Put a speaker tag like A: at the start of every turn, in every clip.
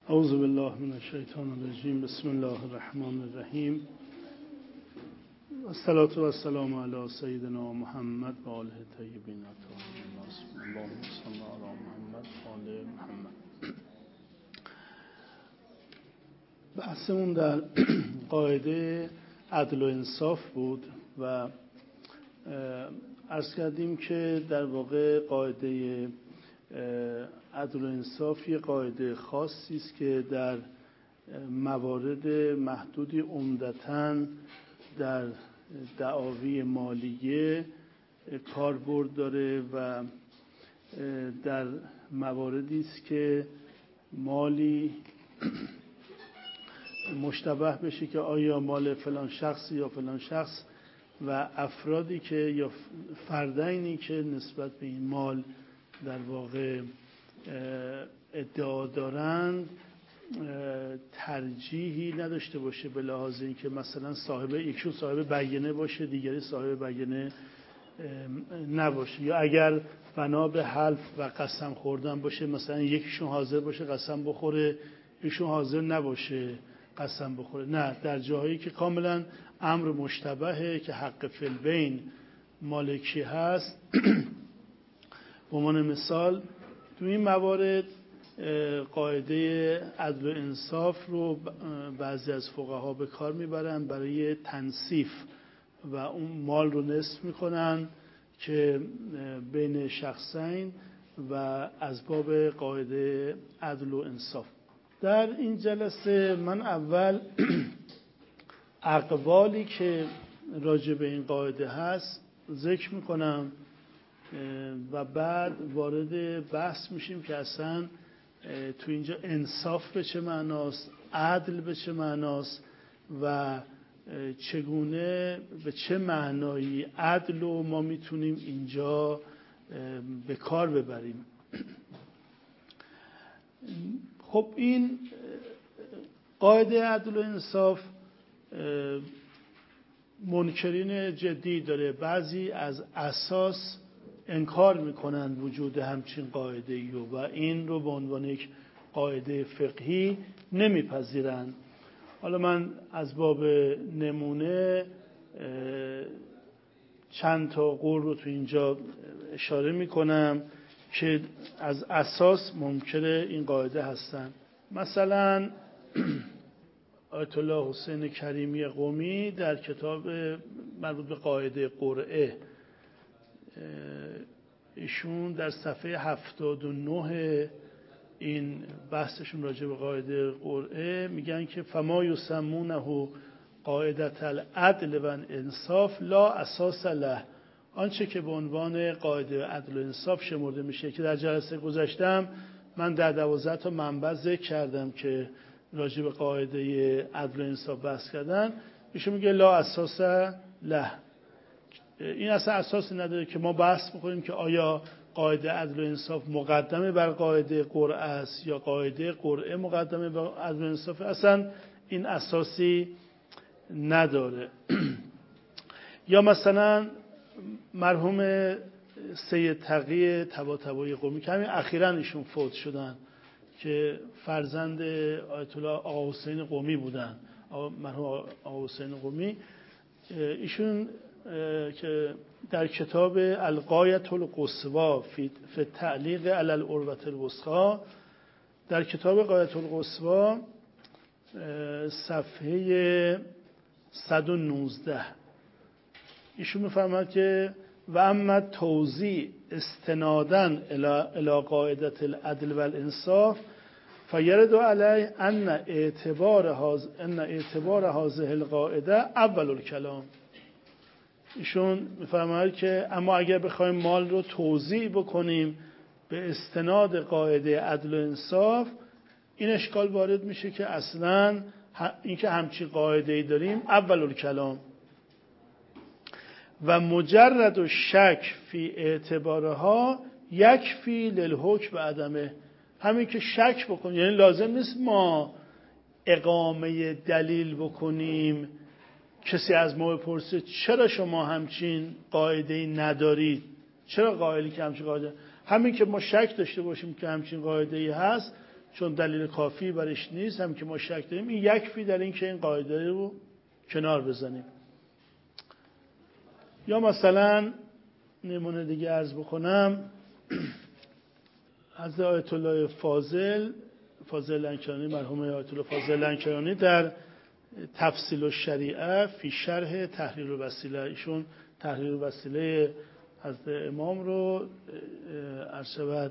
A: اعوذ بالله من الشیطان الرجیم. بسم الله الرحمن الرحیم. الصلاة و السلام علی سیدنا محمد و آله الطیبین الطاهرین. اللهم صل علی محمد و آل محمد. بحثمون در قاعده عدل و انصاف بود و عرض کردیم که در واقع قاعده عدل و انصاف یه قاعده خاصی است که در موارد محدودی عمدتاً در دعاوی مالیه کاربرد داره و در مواردی است که مالی مشتبه بشه که آیا مال فلان شخص یا فلان شخص و افرادی که یا فردینی که نسبت به این مال در واقع ادعا دارند ترجیحی نداشته باشه به لحاظ اینکه مثلا یکشون صاحب بیانه باشه دیگری صاحب بیانه نباشه، یا اگر بنا به حلف و قسم خوردن باشه مثلا یکیشون حاضر باشه قسم بخوره یکیشون حاضر نباشه قسم بخوره. نه، در جاهایی که کاملا امر مشتبهه که حق فی البین مالکی هست به عنوان مثال تو این موارد قاعده عدل و انصاف رو بعضی از فقها به کار میبرن برای تنصیف و اون مال رو نصف میکنن که بین شخصین و از باب قاعده عدل و انصاف. در این جلسه من اول اقوالی که راجع به این قاعده هست ذکر میکنم و بعد وارد بحث میشیم که اصلا تو اینجا انصاف به چه معناست، عدل به چه معناست و چگونه به چه معنایی عدل رو ما میتونیم اینجا به کار ببریم. خب این قاعده عدل و انصاف منکرین جدی داره، بعضی از اساس انکار میکنن وجود همچین قاعده ای و این رو به عنوان یک قاعده فقهی نمیپذیرن. حالا من از باب نمونه چند تا قول رو تو اینجا اشاره میکنم که از اساس منکر این قاعده هستن. مثلا آیت الله حسین کریمی قمی در کتاب مربوط به قاعده قرعه ایشون در صفحه 79 این بحثشون راجع به قاعده قرعه میگن که فما یسمونه قاعده العدل و انصاف لا اساس له. آنچه که به عنوان قاعده عدل و انصاف شمرده میشه که در جلسه گذشتم من در 12 تا منبع ذکر کردم که راجع به قاعده عدل و انصاف بحث کردن، ایشون میگه لا اساس له. این اصلا اساسی نداره که ما بحث بکنیم که آیا قاعده عدل و انصاف مقدمه بر قاعده قرعه است یا قاعده قرعه مقدمه بر عدل و انصاف. اصلا این اساسی نداره. یا مثلا مرحوم سید تقی طباطبایی قمی که همین اخیراً ایشون فوت شدن که فرزند آیت الله آقا حسین قمی بودن، مرحوم آقا حسین قمی، ایشون که در کتاب الغایة القصوی فی التعلیق علی العروة الوثقی، در کتاب غایة القصوی صفحه 119 ایشون میفرماید که و اما توضیح استنادن الی قاعده العدل و الانصاف فیرد علیه ان اعتبار هذه القاعده اول الکلام. ایشون میفرماید که اما اگر بخوایم مال رو توزیع بکنیم به استناد قاعده عدل و انصاف این اشکال وارد میشه که اصلا اینکه همچین قاعده‌ای داریم اول الکلام و مجرد و شک فی اعتبارها یکفی للحکم عدمه. همین که شک بکنیم یعنی لازم نیست ما اقامه دلیل بکنیم، کسی از ما بپرسه چرا شما همچین قاعده‌ای ندارید، چرا قائلی که همچین قاعده، همین که ما شک داشته باشیم که همچین قاعده‌ای هست چون دلیل کافی برش نیست، هم که ما شک داریم، این یکفی در این که این قاعده رو کنار بزنیم. یا مثلا نمونه دیگه عرض بکنم، از آیت الله فاضل لنکرانی، مرحوم آیت الله فاضل لنکرانی در تفصیل الشریعه فی شرح تحریر الوسیله، ایشون تحریر الوسیله حضرت امام رو عرض شود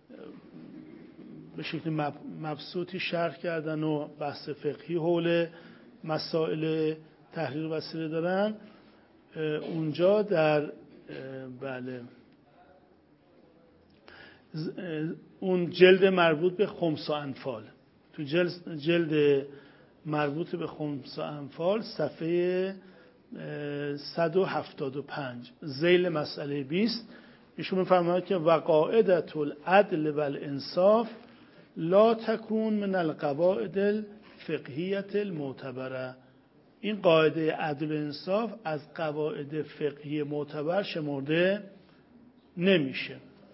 A: به شکل مبسوطی شرح کردن و بحث فقهی حول مسائل تحریر الوسیله دارن. اونجا در اون جلد مربوط به خمس و انفال، تو جلد مربوط به خمس و انفال صفحه 175 ذیل مسئله 20 ایشون می‌فرماید که وقاعدة العدل والانصاف لا تکون من القواعد الفقهیة المعتبره. این قاعده عدل و انصاف از قواعد فقهی معتبر شمرده نمیشه.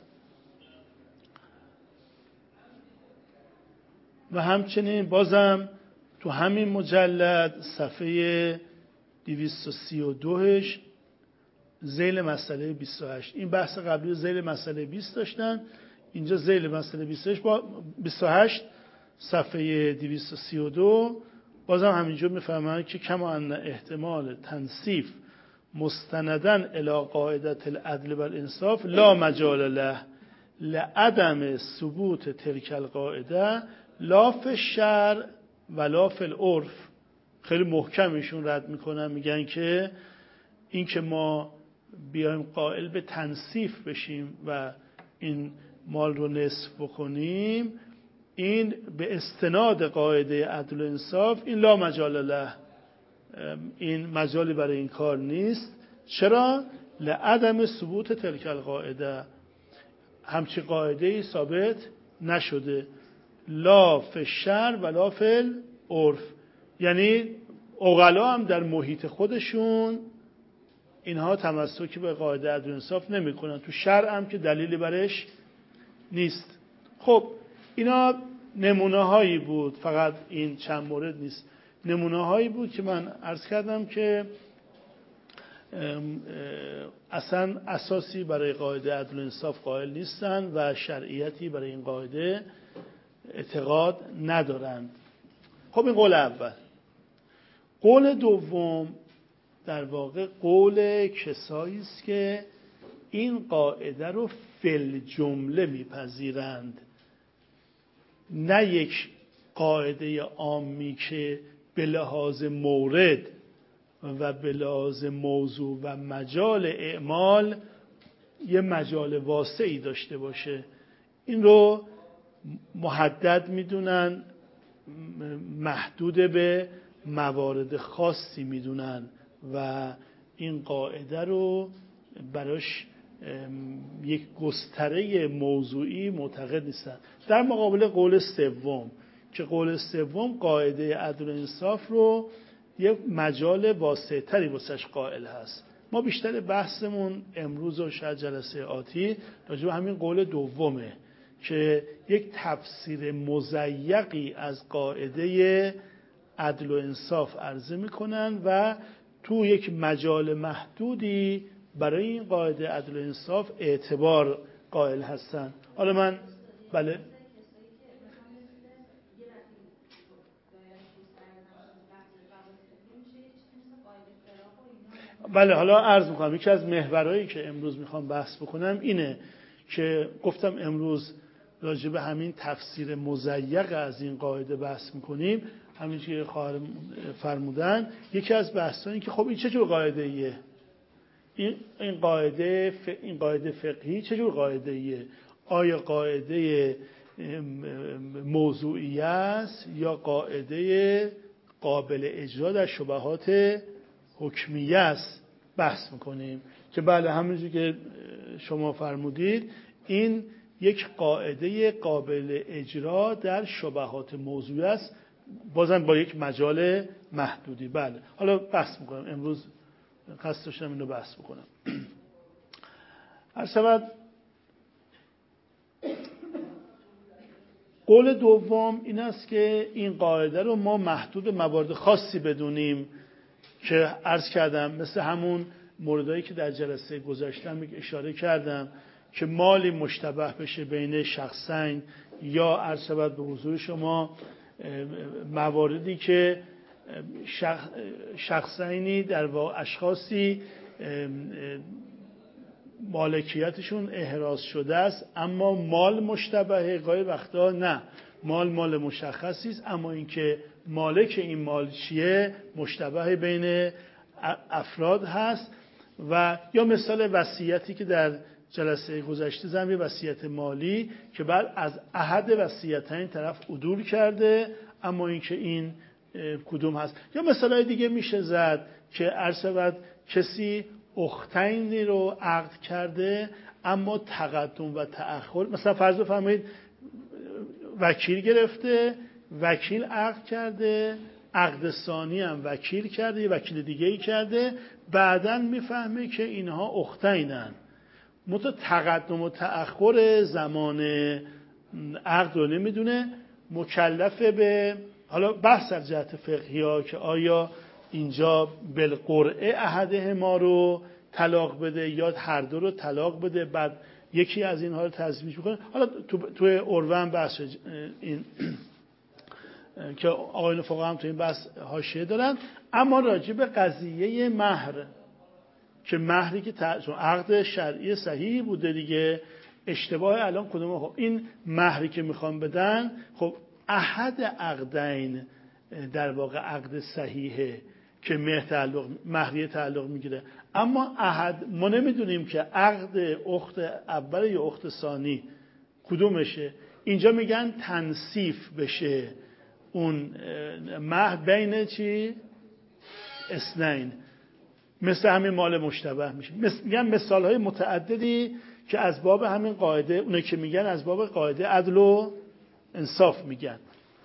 A: و همچنین بازم تو همین مجلد صفحه 232 ذیل مسئله 28، این بحث قبلی ذیل مسئله 20 داشتن، اینجا ذیل مسئله 28 صفحه 232 بازم همینجور میفهمن که کما ان احتمال تنصیف مستندن الی قاعدة العدل والانصاف لا مجال له لعدم ثبوت تلک القاعده لا فی الشرع ولا فی العرف. خیلی محکم ایشون رد میکنن، میگن که این که ما بیایم قائل به تنصیف بشیم و این مال رو نصف بکنیم، این به استناد قاعده عدل و انصاف این لا مجال له، این مجالی برای این کار نیست. چرا؟ لعدم ثبوت تلک القاعده، همچی قاعده ای ثابت نشده. لا فی الشرع ولا فی العرف، یعنی عقلا هم در محیط خودشون اینها تمسکی به قاعده عدل و انصاف نمی کنن، تو شرع هم که دلیلی برش نیست. خب اینا نمونه هایی بود، فقط این چند مورد نیست، نمونه هایی بود که من عرض کردم که اصلا اساسی برای قاعده عدل و انصاف قائل نیستن و شرعیتی برای این قاعده اعتقاد ندارند. خب این قول اول. قول دوم در واقع قول کسایی است که این قاعده رو فی جمله میپذیرند، نه یک قاعده عامی که به لحاظ مورد و به لحاظ موضوع و مجال اعمال یه مجال واسعی داشته باشه. این رو محدد میدونن، محدود به موارد خاصی میدونن و این قاعده رو براش یک گستره موضوعی معتقد نیستن. در مقابل قول سوم که قول سوم قاعده عدل و انصاف رو یک مجال واسع تری واسش قائل هست. ما بیشتر بحثمون امروز و شاید جلسه آتی راجع به همین قول دومه که یک تفسیر مضیقی از قاعده عدل و انصاف عرضه میکنن و تو یک مجال محدودی برای این قاعده عدل و انصاف اعتبار قائل هستن. حالا من بله حالا عرض میکنم یکی از محورهایی که امروز میخوام بحث بکنم اینه که گفتم امروز راجع به همین تفسیر مضیق از این قاعده بحث میکنیم. همین که خواهر فرمودن یکی از بحثایی که خب این چه جور قاعده ایه، این قاعده فقهی چه جور قاعده ایه؟ آیا قاعده موضوعی است یا قاعده قابل اجرا در شبهات حکمیه است بحث میکنیم که بله همونجوری که شما فرمودید این یک قاعده قابل اجرا در شبهات موضوعی است، بازم با یک مجال محدودی. بله حالا بحث میکنم، امروز قصد داشتم اینو بحث بکنم. هر شود قول دوم این است که این قاعده رو ما محدود موارد خاصی بدونیم که عرض کردم، مثل همون موردایی که در جلسه گذاشتم اشاره کردم که مالی مشتبه بشه بین شخصین، یا عرض شود به حضور شما مواردی که شخصینی در واقع اشخاصی مالکیتشون احراز شده است اما مال مشتبهه، گاهی وقتا نه، مال مشخصی است اما اینکه مالک این مال چیه مشتبه بین افراد هست. و یا مثال وصیتی که در جلسه گذشته زمین وصیت مالی که بعد از احد وصیتین طرف عدول کرده اما اینکه این کدوم هست. یا مثالای دیگه میشه زد که عرض شود کسی اختینی رو عقد کرده اما تقدم و تأخر، مثلا فرض بفرمایید وکیل گرفته، وکیل عقد کرده، عقد ثانی هم وکیل کرده، یه وکیل دیگه ای کرده، بعداً میفهمه که اینها اختینن، تقدم و تأخر زمان عقد رو نمیدونه، مکلفه به، حالا بحث از جهت فقهی ها که آیا اینجا بالقرعه احده ما رو طلاق بده یا هر دو رو طلاق بده، بعد یکی از اینها رو تضمین میکنه. حالا توی عروه هم بحث این که آقایون فقها هم توی این بحث حاشیه دارن. اما راجع به قضیه مهر که مهری که چون عقد شرعی صحیح بوده دیگه، اشتباه الان کدومه؟ خب این مهری که میخوان بدن، خب احد عقدین در واقع عقد صحیحه که مهریه تعلق میگیره، اما احد ما نمیدونیم که عقد اخت اول یا اخت ثانی کدومشه. اینجا میگن تنصیف بشه اون مهر بین چی؟ اثنین، مثل همین مال مشتبه میشه. میگن مثال های متعددی که از باب همین قاعده، اونه که میگن از باب قاعده عدل و انصاف میگن.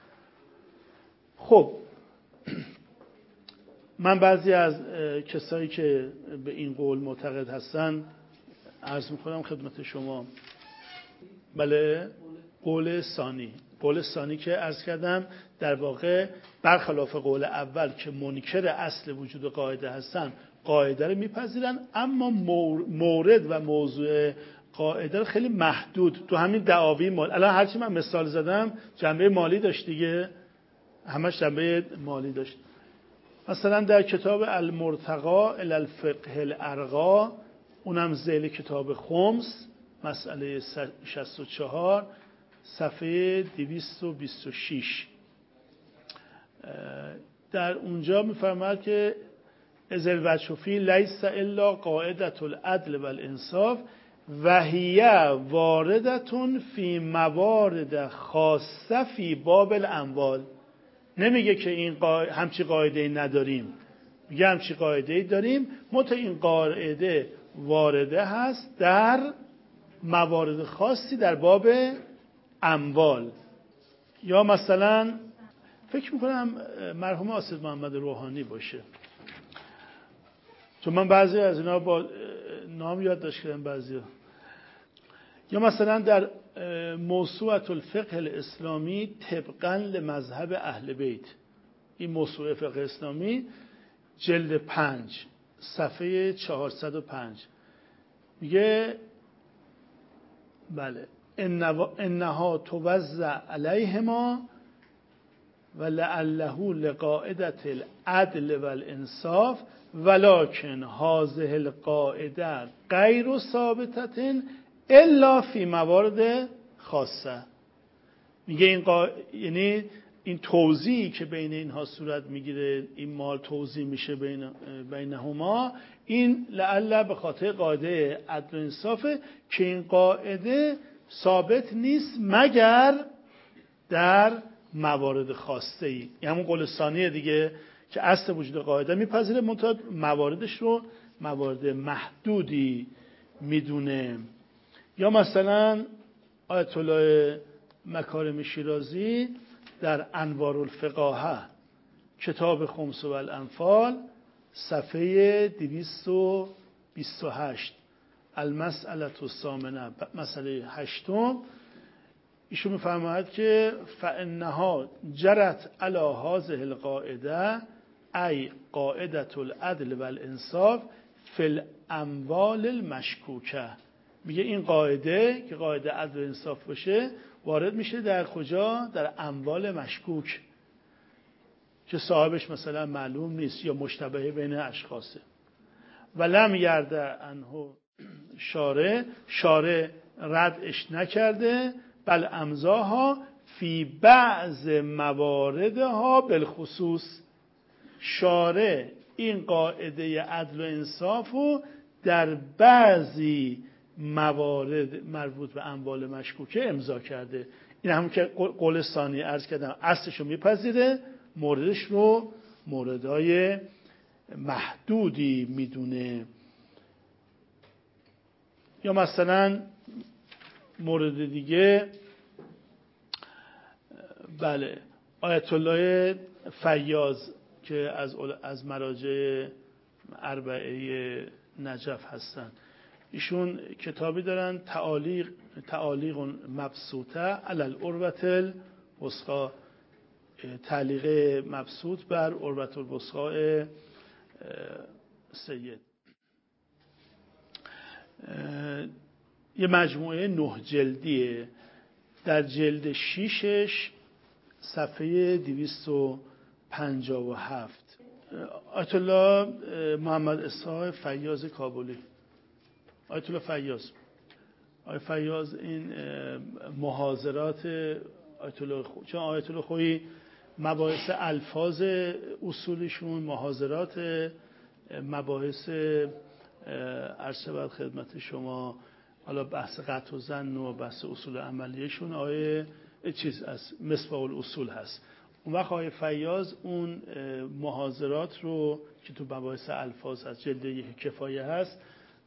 A: خب من بعضی از کسایی که به این قول معتقد هستن عرض میکنم خدمت شما. بله، قول ثانی که عرض کردم در واقع برخلاف قول اول که منکر اصل وجود قاعده هستن، قاعده رو میپذیرن اما مورد و موضوع قاعده رو خیلی محدود تو همین دعاوی مال. الان هرچی من مثال زدم جنبه مالی داشت دیگه، همش جنبه مالی داشت. مثلا در کتاب المرتقا الی الفقه الارقا، اونم ذیل کتاب خمس، مسئله 64 صفحه 226، در اونجا میفرماید که از الوجه فی لیس الا قاعده العدل والانصاف و هی وارده فی موارد خاصه فی باب الاموال. نمیگه که این همچی قاعده نداریم، میگه همچی قاعده داریم، این قاعده وارده هست در موارد خاصی در باب اموال. یا مثلا فکر میکنم مرحوم آصف محمد روحانی باشه، چون من بعضی از اینا با نام یادداشت کردم بعضی. یا مثلا در موسوعه الفقه الاسلامی طبقا لمذهب اهل بیت، این موسوعه فقه اسلامی جلد 5 صفحه 405 میگه بله انها توزع علیهما ولعله لقاعده العدل والانصاف ولكن هذه القاعده غیر ثابته الا فی موارد خاصه. میگه این یعنی این توزیعی که بین اینها صورت میگیره، این مال توزیع میشه بینهما، این لعل به خاطر قاعده عدل و انصافه که این قاعده ثابت نیست مگر در موارد خاصه ای. یعنی همون قول ثانیه دیگه که اصل وجود قاعده میپذیره، منتها مواردش رو موارد محدودی میدونه. یا مثلا آیت الله مکارم شیرازی در انوار الفقاهه کتاب خمس و الانفال صفحه 228 المسئله الثامنه مسئله 8 ایشون میفرماید که فانها جرت علی هذه القاعده ای قاعده العدل والانصاف فی الاموال المشکوکه. میگه این قاعده که قاعده عدل و انصاف باشه وارد میشه در کجا؟ در اموال مشکوک که صاحبش مثلا معلوم نیست یا مشتبه بین اشخاصه. ولم یرد عنه شارع ردش نکرده، بل امضاها فی بعض مواردها بالخصوص. شارع این قاعده عدل و انصاف رو در بعضی موارد مربوط به اموال مشکوکه امضا کرده. این هم که قول ثانی عرض کردم، اصلش رو میپذیره، موردش رو موردهای محدودی میدونه. یا مثلا مورد دیگه، بله، آیت الله فیاض که از مراجع اربعه نجف هستن، ایشون کتابی دارن تعالیق مبسوطه علی العروة الوثقی، تعلیق مبسوط بر عروة الوثقی سید. یه مجموعه 9 جلدیه. در جلد 6 صفحه 257 آیت الله محمد اسحاق فیاض کابلی، آیت الله فیاض، آیت فیاض این محاضرات آیت الله خویی، چون آیت الله خویی مباحث الفاظ اصولیشون، محاضرات مباحث عرض شود خدمت شما، حالا بحث قطع و ظن و بحث اصول عملیشون چیز از مصباح الاصول هست. اون وقت آیه فیاض اون محاضرات رو که تو مباحث الفاظ از جلد 1 کفایه هست،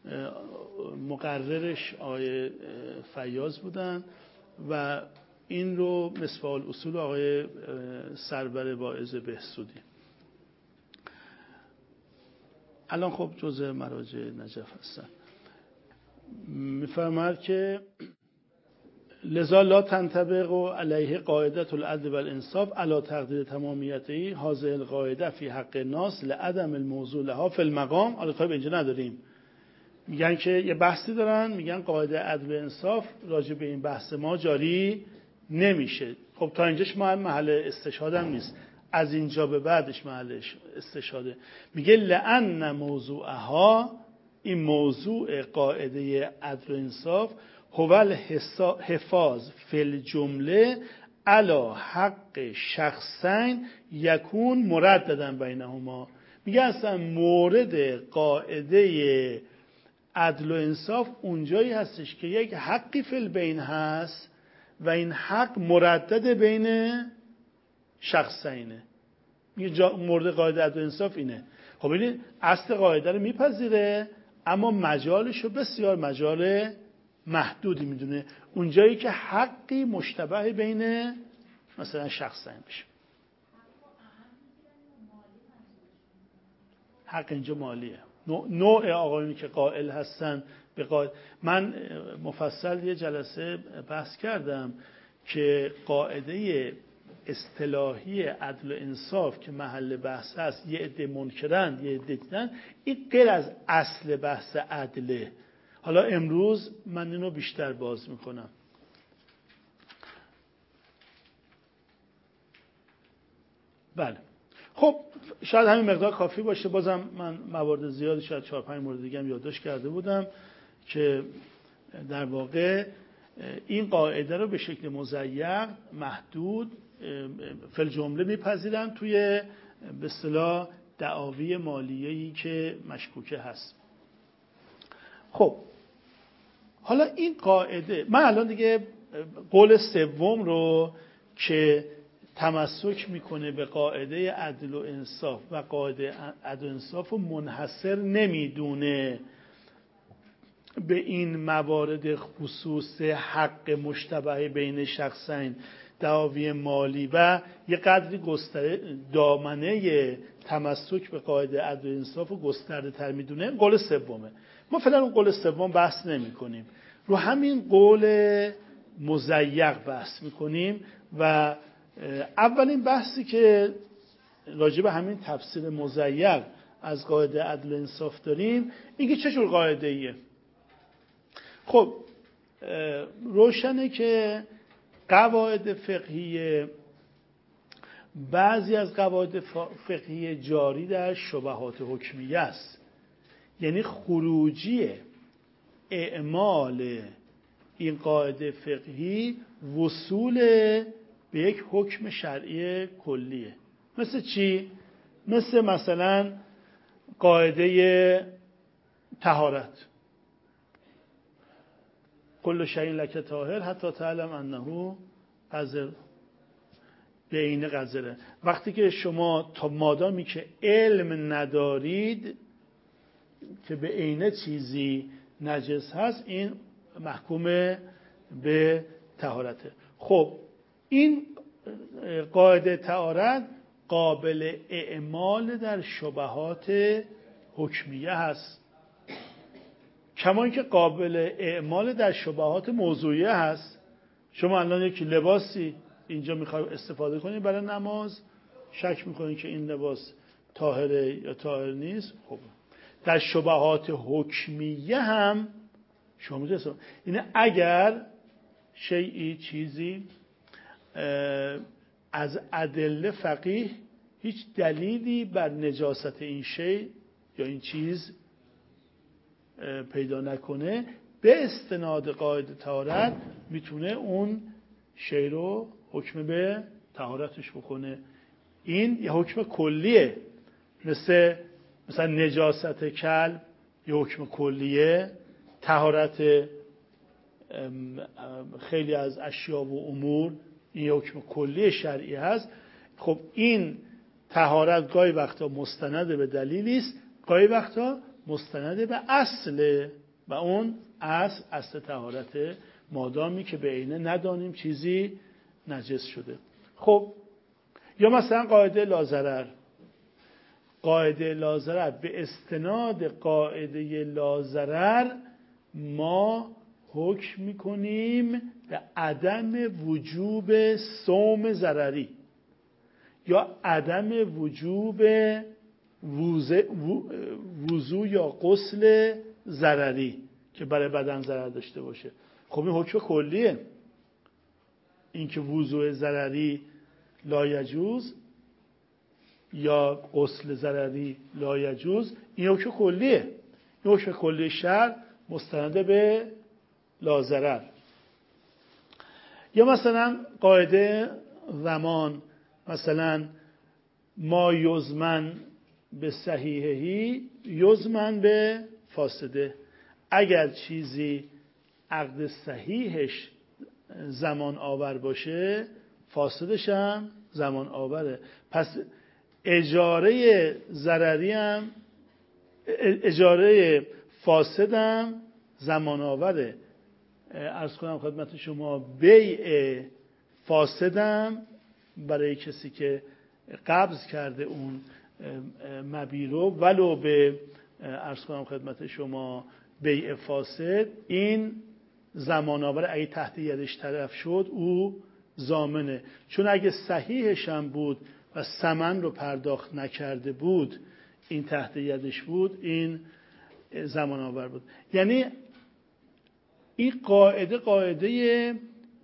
A: مقررش آیه فیاض بودن و این رو مصباح الاصول آقای سرور واعظ بهسودی. الان خب جزء مراجع نجف هستن. میفرماید که لذا لا تنطبق علیه قاعده العدل والانصاف علی تقدیر تمامیته هذه القاعده فی حق الناس لعدم الموضوع لها فی المقام. حالا کاری به اینجا نداریم، میگن که یه بحثی دارن، میگن قاعده عدل و انصاف راجع به این بحث ما جاری نمیشه. خب تا اینجاش محل استشهادم نیست، از اینجا به بعدش محل استشهاده. میگه لأن موضوعها، این موضوع قاعده عدل و انصاف، هو الحفاظ فی الجمله علی حق شخصین یکون مرددا بینهما. میگه اصلا مورد قاعده عدل و انصاف اونجایی هستش که یک حقی فی البین هست و این حق مردد بین شخصینه. میگه مورد قاعده عدل و انصاف اینه. خب این اصل قاعده رو میپذیره، اما مجالش رو بسیار مجال محدودی میدونه، اونجایی که حقی مشتبه بین مثلا شخصین بشه. حق اینجا مالیه. نوع آقایونی که قائل هستن به قاعده، من مفصل یه جلسه بحث کردم که قاعده اصطلاحی عدل و انصاف که محل بحث هست، یه عده منکرن یه عده دیدن، این غیر از اصل بحث عدله. حالا امروز من اینو بیشتر باز میکنم. بله خب شاید همین مقدار کافی باشه. بازم من موارد زیادی، شاید 4-5 مورد دیگه هم یادداشت کرده بودم که در واقع این قاعده رو به شکل مضیق محدود فی الجمله میپذیرن توی به اصطلاح دعاوی مالیه‌ای که مشکوکه هست. خب حالا این قاعده، من الان دیگه قول سوم رو که تمسک میکنه به قاعده عدل و انصاف و قاعده عدل و انصاف رو منحصر نمیدونه به این موارد خصوص حق مشتبه بین شخصین، دعاوی مالی و یه قدری دامنه تمسک به قاعده عدل و انصاف رو گسترده تر میدونه، قول سومه. ما فعلا اون قول سوم بحث نمی کنیم، رو همین قول مضیق بحث میکنیم و اولین بحثی که راجع به همین تفسیر مضیق از قاعده عدل و انصاف داریم این که چه جور قاعده ایه. خب روشنه که قواعد فقهی، بعضی از قواعد فقهی جاری در شبهات حکمیه است، یعنی خروجی اعمال این قاعده فقهی وصول به یک حکم شرعی کلیه. مثل چی؟ مثلا قاعده طهارت، کل شیء لک طاهر حتی تعلم انه قذر، به عین قذره. وقتی که شما تا مادامی که علم ندارید که به عین چیزی نجس هست، این محکوم به طهارته. خب این قاعده طهارت قابل اعمال در شبهات حکمیه هست، کما اینکه قابل اعمال در شبهات موضوعیه هست. شما الان یک لباسی اینجا میخواید استفاده کنید برای نماز، شک میکنید که این لباس طاهره یا طاهر نیست، خب در شبهات حکمیه هم شما میتونید اینه اگر شیئی چیزی از ادله فقیه هیچ دلیلی بر نجاست این شیء یا این چیز پیدا نکنه، به استناد قاعده طهارت میتونه اون شیء رو حکم به طهارتش بکنه. این یه حکم کلیه، مثلا نجاست کلب یه حکم کلیه، طهارت خیلی از اشیاء و امور این یه حکم کلی شرعی هست. خب این طهارت گاهی وقتا مستند به دلیلی است، گاهی وقتا مستند به اصله و اون اصل طهارت، مادامی که به عینه ندانیم چیزی نجس شده. خب یا مثلا قاعده لاضرر. قاعده لاضرر، به استناد قاعده لاضرر ما حکم میکنیم به عدم وجوب صوم ضرری یا عدم وجوب وضو یا غسل ضرری که برای بدن ضرر داشته باشه. خب این حکم کلیه، اینکه وضو ضرری لا یجوز یا غسل ضرری لا یجوز، این حکم کلیه. این حکم کلی شرع مستند به لا ضرر. یا مثلا قاعده ضمان، مثلا ما یضمن به صحیحهی یضمن به فاسده. اگر چیزی عقد صحیحش زمان آور باشه، فاسدش هم زمان آوره. پس اجاره ضرری هم، اجاره فاسد هم زمان آوره. عرض کنم خدمت شما بیع فاسدم برای کسی که قبض کرده اون مبیع رو، ولو به عرض کنم خدمت شما بیع فاسد، این زمان آور اگه تحت یدش طرف شد او ضامنه. چون اگه صحیحش هم بود و ثمن رو پرداخت نکرده بود، این تحت یدش بود، این زمان آور بود. یعنی این قاعده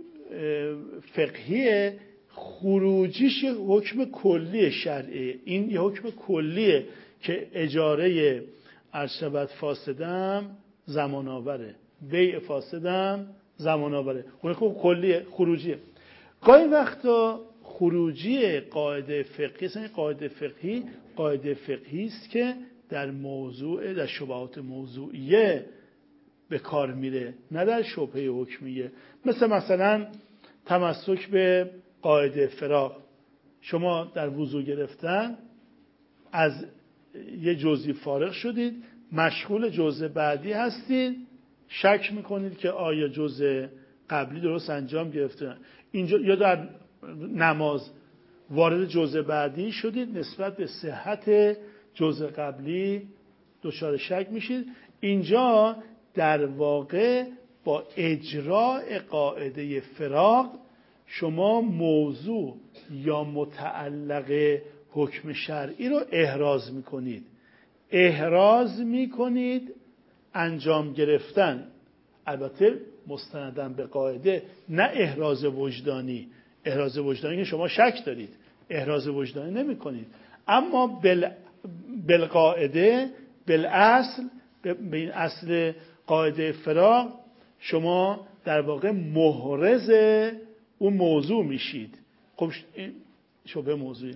A: فقهی، خروجیش حکم کلی شرعی. این یه حکم کلیه که اجاره عرشبت فاسدم زمان آوره، بیع فاسدم زمان آوره. حکم کلیه، خروجیه. گاهی وقتا خروجی قاعده فقهی، قاعده فقهی است که در شبهات موضوعیه به کار میره، نه در شبهه حکمیه. مثلا تمسک به قاعده فراغ. شما در وضو گرفتن از یه جزئی فارغ شدید، مشغول جزء بعدی هستید، شک میکنید که آیا جزء قبلی درست انجام گرفته. اینجا یا در نماز وارد جزء بعدی شدید، نسبت به صحت جزء قبلی دچار شک میشید. اینجا در واقع با اجراء قاعده فراق شما موضوع یا متعلق حکم شرعی رو احراز میکنید. احراز میکنید انجام گرفتن، البته مستنداً به قاعده، نه احراز وجدانی. احراز وجدانی که شما شک دارید، احراز وجدانی نمی کنید، اما بالقاعده، بالاصل، به این اصل قاعده فراق شما در واقع محرز اون موضوع میشید. خب شبه موضوعی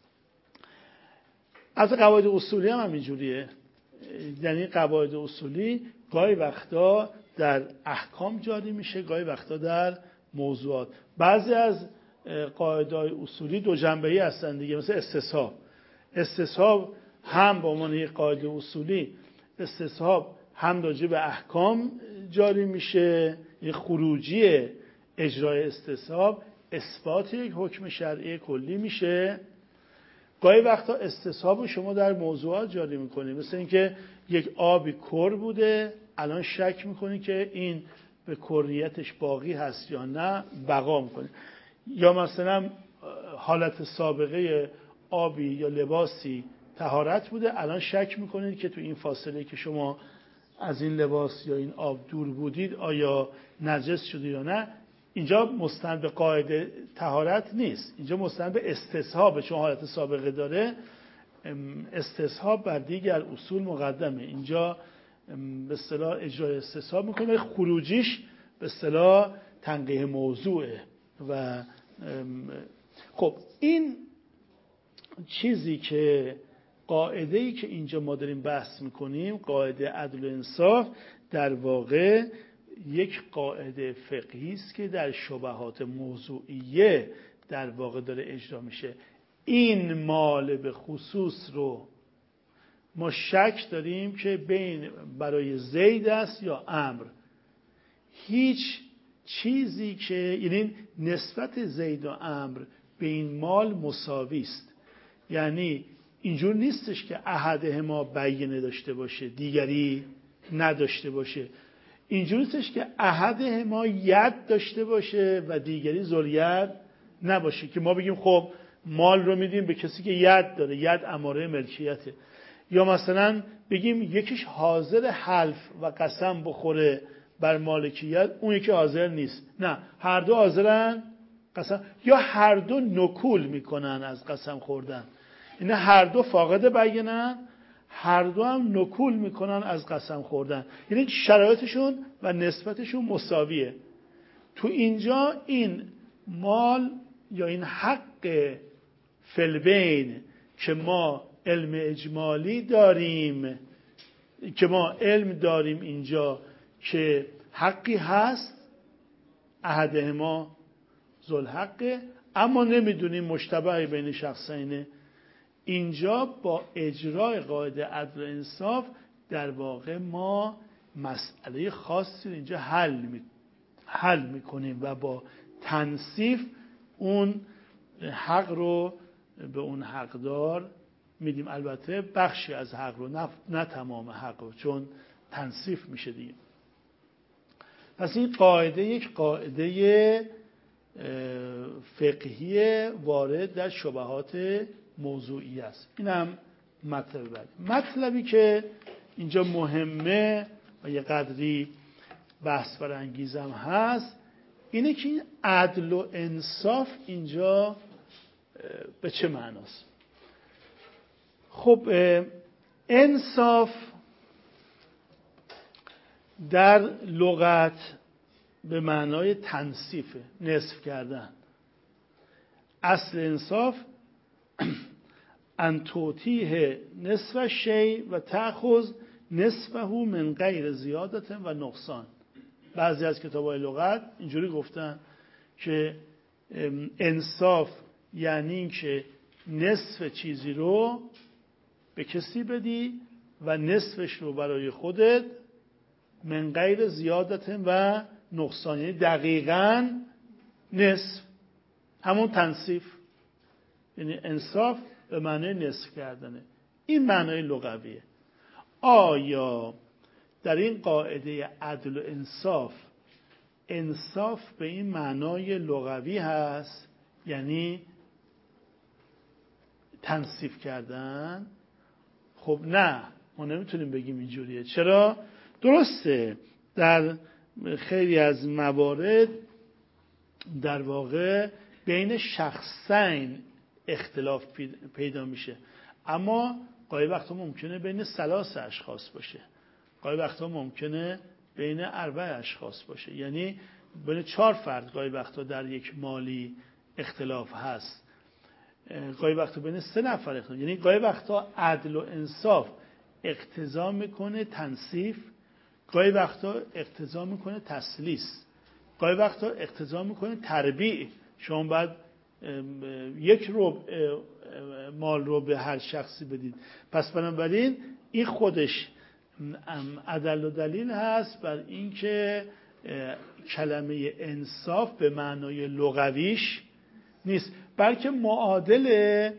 A: از قواعد اصولی هم اینجوریه. یعنی قواعد اصولی گاهی وقتا در احکام جاری میشه، گاهی وقتا در موضوعات. بعضی از قاعده‌های اصولی دو جنبه‌ای هستن دیگه، مثل استصحاب. استصحاب هم به عنوان یک قاعده اصولی، استصحاب هم راجع به احکام جاری میشه، یک خروجی اجرای استصحاب اثبات یک حکم شرعی کلی میشه. گاهی وقتا استصحاب شما در موضوعات جاری میکنید، مثل اینکه یک آبی کر بوده، الان شک میکنید که این به کریتش باقی هست یا نه، بقا میکنید. یا مثلا حالت سابقه آبی یا لباسی طهارت بوده، الان شک میکنید که تو این فاصله که شما از این لباس یا این آب دور بودید آیا نجس شده یا نه. اینجا مستند به قاعده طهارت نیست، اینجا مستند به استصحاب، چون حالت سابقه داره. استصحاب بر دیگر اصول مقدمه. اینجا به اصطلاح اجرای استصحاب میکنه، خروجیش به اصطلاح تنقیح موضوعه. و خب این چیزی که قاعده‌ای که اینجا ما داریم بحث میکنیم، قاعده عدل و انصاف، در واقع یک قاعده فقهی است که در شبهات موضوعیه در واقع داره اجرا میشه. این مال به خصوص رو ما شک داریم که بین برای زید است یا عمرو. هیچ چیزی که یعنی نسبت زید و عمرو به این مال مساوی است. یعنی اینجور نیستش که احدهما بینه داشته باشه دیگری نداشته باشه. اینجور نیستش که احدهما ید داشته باشه و دیگری ذوالید نباشه، که ما بگیم خب مال رو میدیم به کسی که ید داره، ید اماره ملکیته. یا مثلا بگیم یکیش حاضر حلف و قسم بخوره بر مالکیت، اون یکی حاضر نیست. نه، هر دو حاضرن قسم، یا هر دو نکول میکنن از قسم خوردن. اینا هر دو فاقد بینن، هر دو هم نکول میکنن از قسم خوردن. یعنی شرایطشون و نسبتشون مساویه. تو اینجا این مال یا این حق فلبین که ما علم اجمالی داریم، که ما علم داریم اینجا که حقی هست، احدهما ذوالحقه، اما نمیدونیم مشتبه بین شخصینه. اینجا با اجرای قاعده عدل و انصاف در واقع ما مسئله خاصی رو اینجا حل میکنیم و با تنصیف اون حق رو به اون حقدار میدیم. البته بخشی از حق رو، نه تمام حق رو، چون تنصیف میشه دیگه. پس این قاعده یک قاعده فقهی وارد در شبهات موضوعی است. این هم مطلب بعد. مطلبی که اینجا مهمه و یه قدری بحث برانگیزم هست اینه که این عدل و انصاف اینجا به چه معناست؟ خب انصاف در لغت به معنای تنصیفه، نصف کردن. اصل انصاف ان تعطیه نصف شیء و تأخذ نصفه من غیر زیادت و نقصان. بعضی از کتاب‌های لغت اینجوری گفتن که انصاف یعنی این که نصف چیزی رو به کسی بدی و نصفش رو برای خودت، من غیر زیادت و نقصان، یعنی دقیقاً نصف، همون تنصیف. یعنی انصاف به معنی نصف کردنه. این معنای لغویه. آیا در این قاعده عدل و انصاف انصاف به این معنای لغوی هست، یعنی تنصیف کردن. خب نه، ما نمیتونیم بگیم اینجوریه. چرا؟ درسته در خیلی از موارد در واقع بین شخصین اختلاف پیدا میشه، اما گاهی وقتا ممکنه بین 3 اشخاص باشه، گاهی وقتا ممکنه بین 4 اشخاص باشه، یعنی بین 4 فرد گاهی وقتا در یک مالی اختلاف هست، گاهی وقتا بین 3 نفر اختلاف. یعنی گاهی وقتا عدل و انصاف اقتضا میکنه تنصیف، گاهی وقتا اقتضا میکنه تسلیس، گاهی وقتا اقتضا میکنه تربیع. شما باید 1 ربع مال رو به هر شخصی بدید. پس بنابراین این خودش عدل و دلیل هست بر اینکه کلمه انصاف به معنای لغویش نیست، بلکه معادل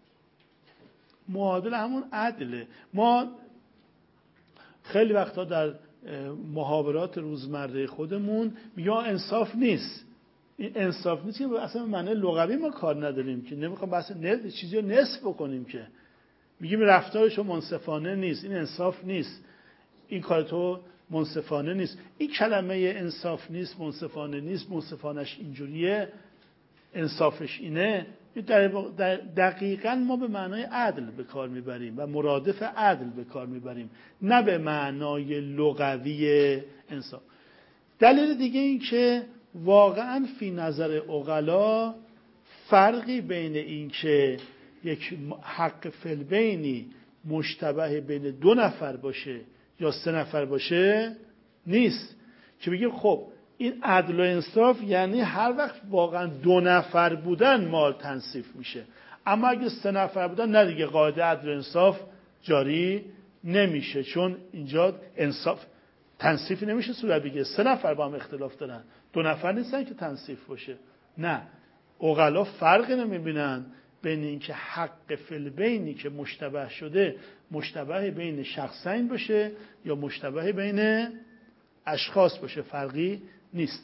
A: همون عدله. ما خیلی وقتا در محاورات روزمره خودمون میگه انصاف نیست. این انصاف نیست که اصلا معنی لغوی ما کار نداریم، که نمیخوام بحث چیزی رو نصف بکنیم، که میگیم رفتارش منصفانه نیست، این انصاف نیست، این کار تو منصفانه نیست. این کلمه انصاف نیست، منصفانه نیست، منصفانش اینجوریه، انصافش اینه، دقیقاً ما به معنای عدل به کار میبریم و مرادف عدل به کار میبریم، نه به معنای لغوی انصاف. دلیل دیگه این که واقعاً فی نظر عقلا فرقی بین این که یک حق فی‌البینی مشتبه بین 2 نفر باشه یا 3 نفر باشه نیست، که بگیم خب این عدل و انصاف یعنی هر وقت واقعا 2 نفر بودن مال تنصیف میشه، اما اگه 3 نفر بودن نه دیگه، قاعده عدل و انصاف جاری نمیشه، چون اینجا انصاف تنصیفی نمیشه صورت بگیره. 3 نفر با هم اختلاف دارن، 2 نفر نیستن که تنصیف باشه. نه، عقلا فرقی نمیبینن بین اینکه حق فی‌البینی که مشتبه شده مشتبه بین شخصین باشه یا مشتبه بین اشخاص باشه، فرقی نیست.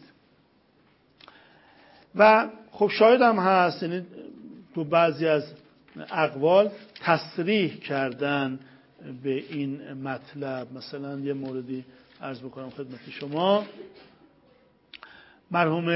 A: و خب شاید هم هست، یعنی تو بعضی از اقوال تصریح کردن به این مطلب. مثلا یه موردی عرض بکنم خدمت شما. مرحوم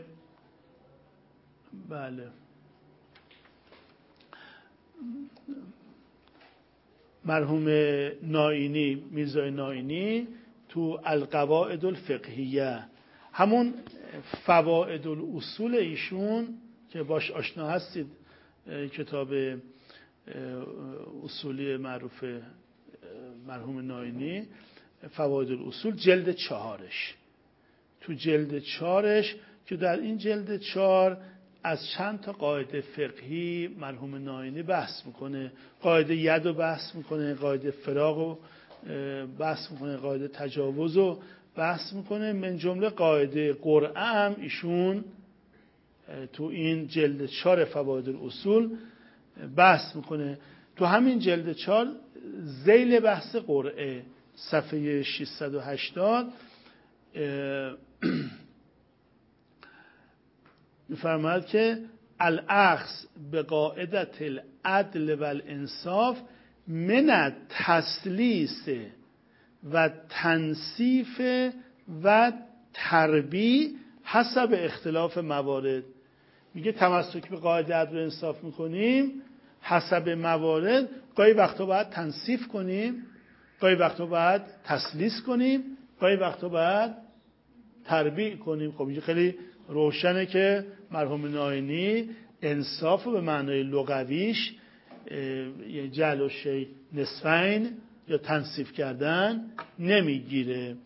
A: نائینی، میرزای نائینی، تو القواعد الفقهیه، همون فواید الاصول ایشون که باش آشنا هستید، کتاب اصولی معروف مرحوم نائینی، فواید الاصول، جلد 4ش، تو جلد 4ش که در این جلد 4 از چند تا قاعده فقهی مرحوم نائینی بحث میکنه. قاعده ید رو بحث میکنه، قاعده فراق رو بحث میکنه، قاعده تجاوز رو بحث میکنه، من جمله قاعده قرعه هم ایشون تو این جلد 4 فواید الاصول بحث میکنه. تو همین جلد 4 ذیل بحث قرعه صفحه 680 میفرماید که الاخذ به قاعدت العدل و الانصاف من التسلیس و تنصیف و تربیع حسب اختلاف موارد. میگه تمسک به قاعده عدل و انصاف میکنیم حسب موارد، گاهی وقتا باید تنصیف کنیم، گاهی وقتا باید تسلیس کنیم، گاهی وقتا باید تربیع کنیم. خب اینجا خیلی روشنه که مرحوم نائینی انصاف به معنای لغویش جعل الشیء نصفین یا تنصیف کردن نمیگیره.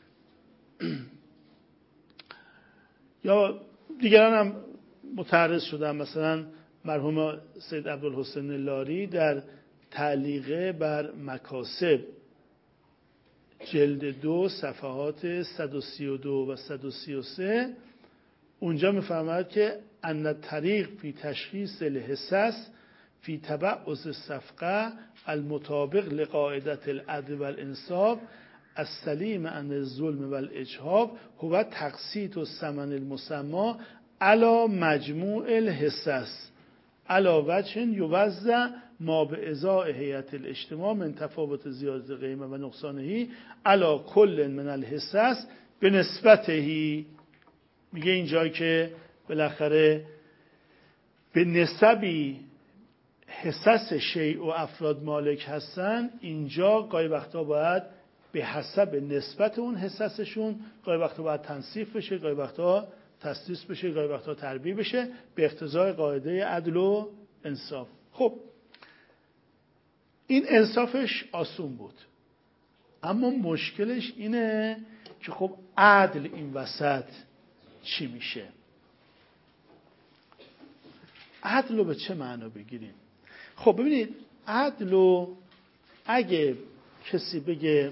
A: یا دیگران هم متعرض شدن، مثلا مرحوم سید عبدالحسین لاری در تعلیقه بر مکاسب جلد 2 صفحات 132 و 133 اونجا میفرماید که ان الطریق فی تشخیص الحصص فی تبعض الصفقه المطابق لقاعده العدل والانصاف السلیم عن الظلم و الاجحاف هو تقسیط الثمن المسمى علی مجموع الحصص علی وجه یوزع ما به ازاء هیئت الاجتماع من تفاوت زیادت قیمه و نقصانه علی کل من الحصص به نسبتهی. میگه اینجا که بالاخره به نسبی حصص شیء و افراد مالک هستن، اینجا گاهی وقتا باید به حسب نسبت اون حصصشون، گاهی وقتا باید تنصیف بشه، گاهی وقتا تسدیس بشه، گاهی وقتا تربیع بشه به اقتضای قاعده عدل و انصاف. خب این انصافش آسون بود، اما مشکلش اینه که خب عدل این وسط چی میشه؟ عدل رو به چه معنا بگیریم؟ خب ببینید، عدل رو اگه کسی بگه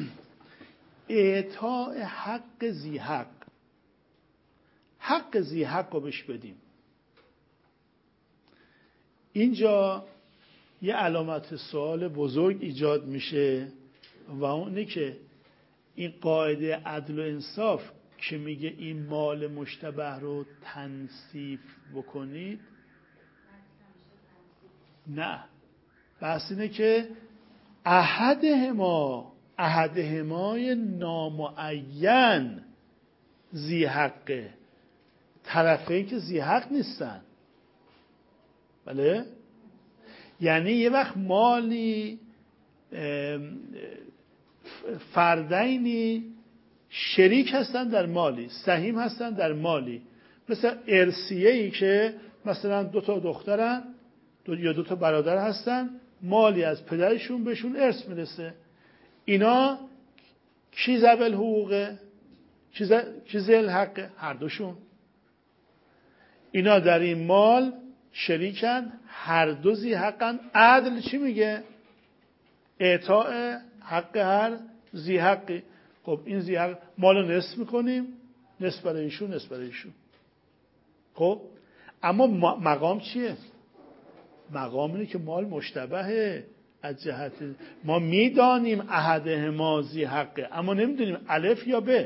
A: اعطاء حق ذی حق، حق ذی حق رو بهش بدیم، اینجا یه علامت سوال بزرگ ایجاد میشه و اونه که این قاعده عدل و انصاف که میگه این مال مشتبه رو تنصیف بکنید، نه، بحث اینه که احدهمای نامعین ذی حقه، طرفین که ذی حق نیستن. بله؟ یعنی یه وقت مالی فردینی شریک هستن در مالی، سهیم هستن در مالی، مثل ارثیه‌ای که مثلا 2 تا دخترن یا 2 تا برادر هستن، مالی از پدرشون بهشون ارث میرسه. اینا کی ذوی الحقوقه؟ کی ذی الحق؟ هر دوشون. اینا در این مال شریکن، هر دو ذی حقن. عدل چی میگه؟ اعطاء حق هر ذی حقی. خب این ذی حق مالو نصف میکنیم، نصف برای ایشون، نصف برای ایشون. خب اما مقام چیه؟ مقام اینه که مال مشتبهه، از جهت ما میدانیم احدهما ذی حقه، اما نمیدونیم الف یا ب،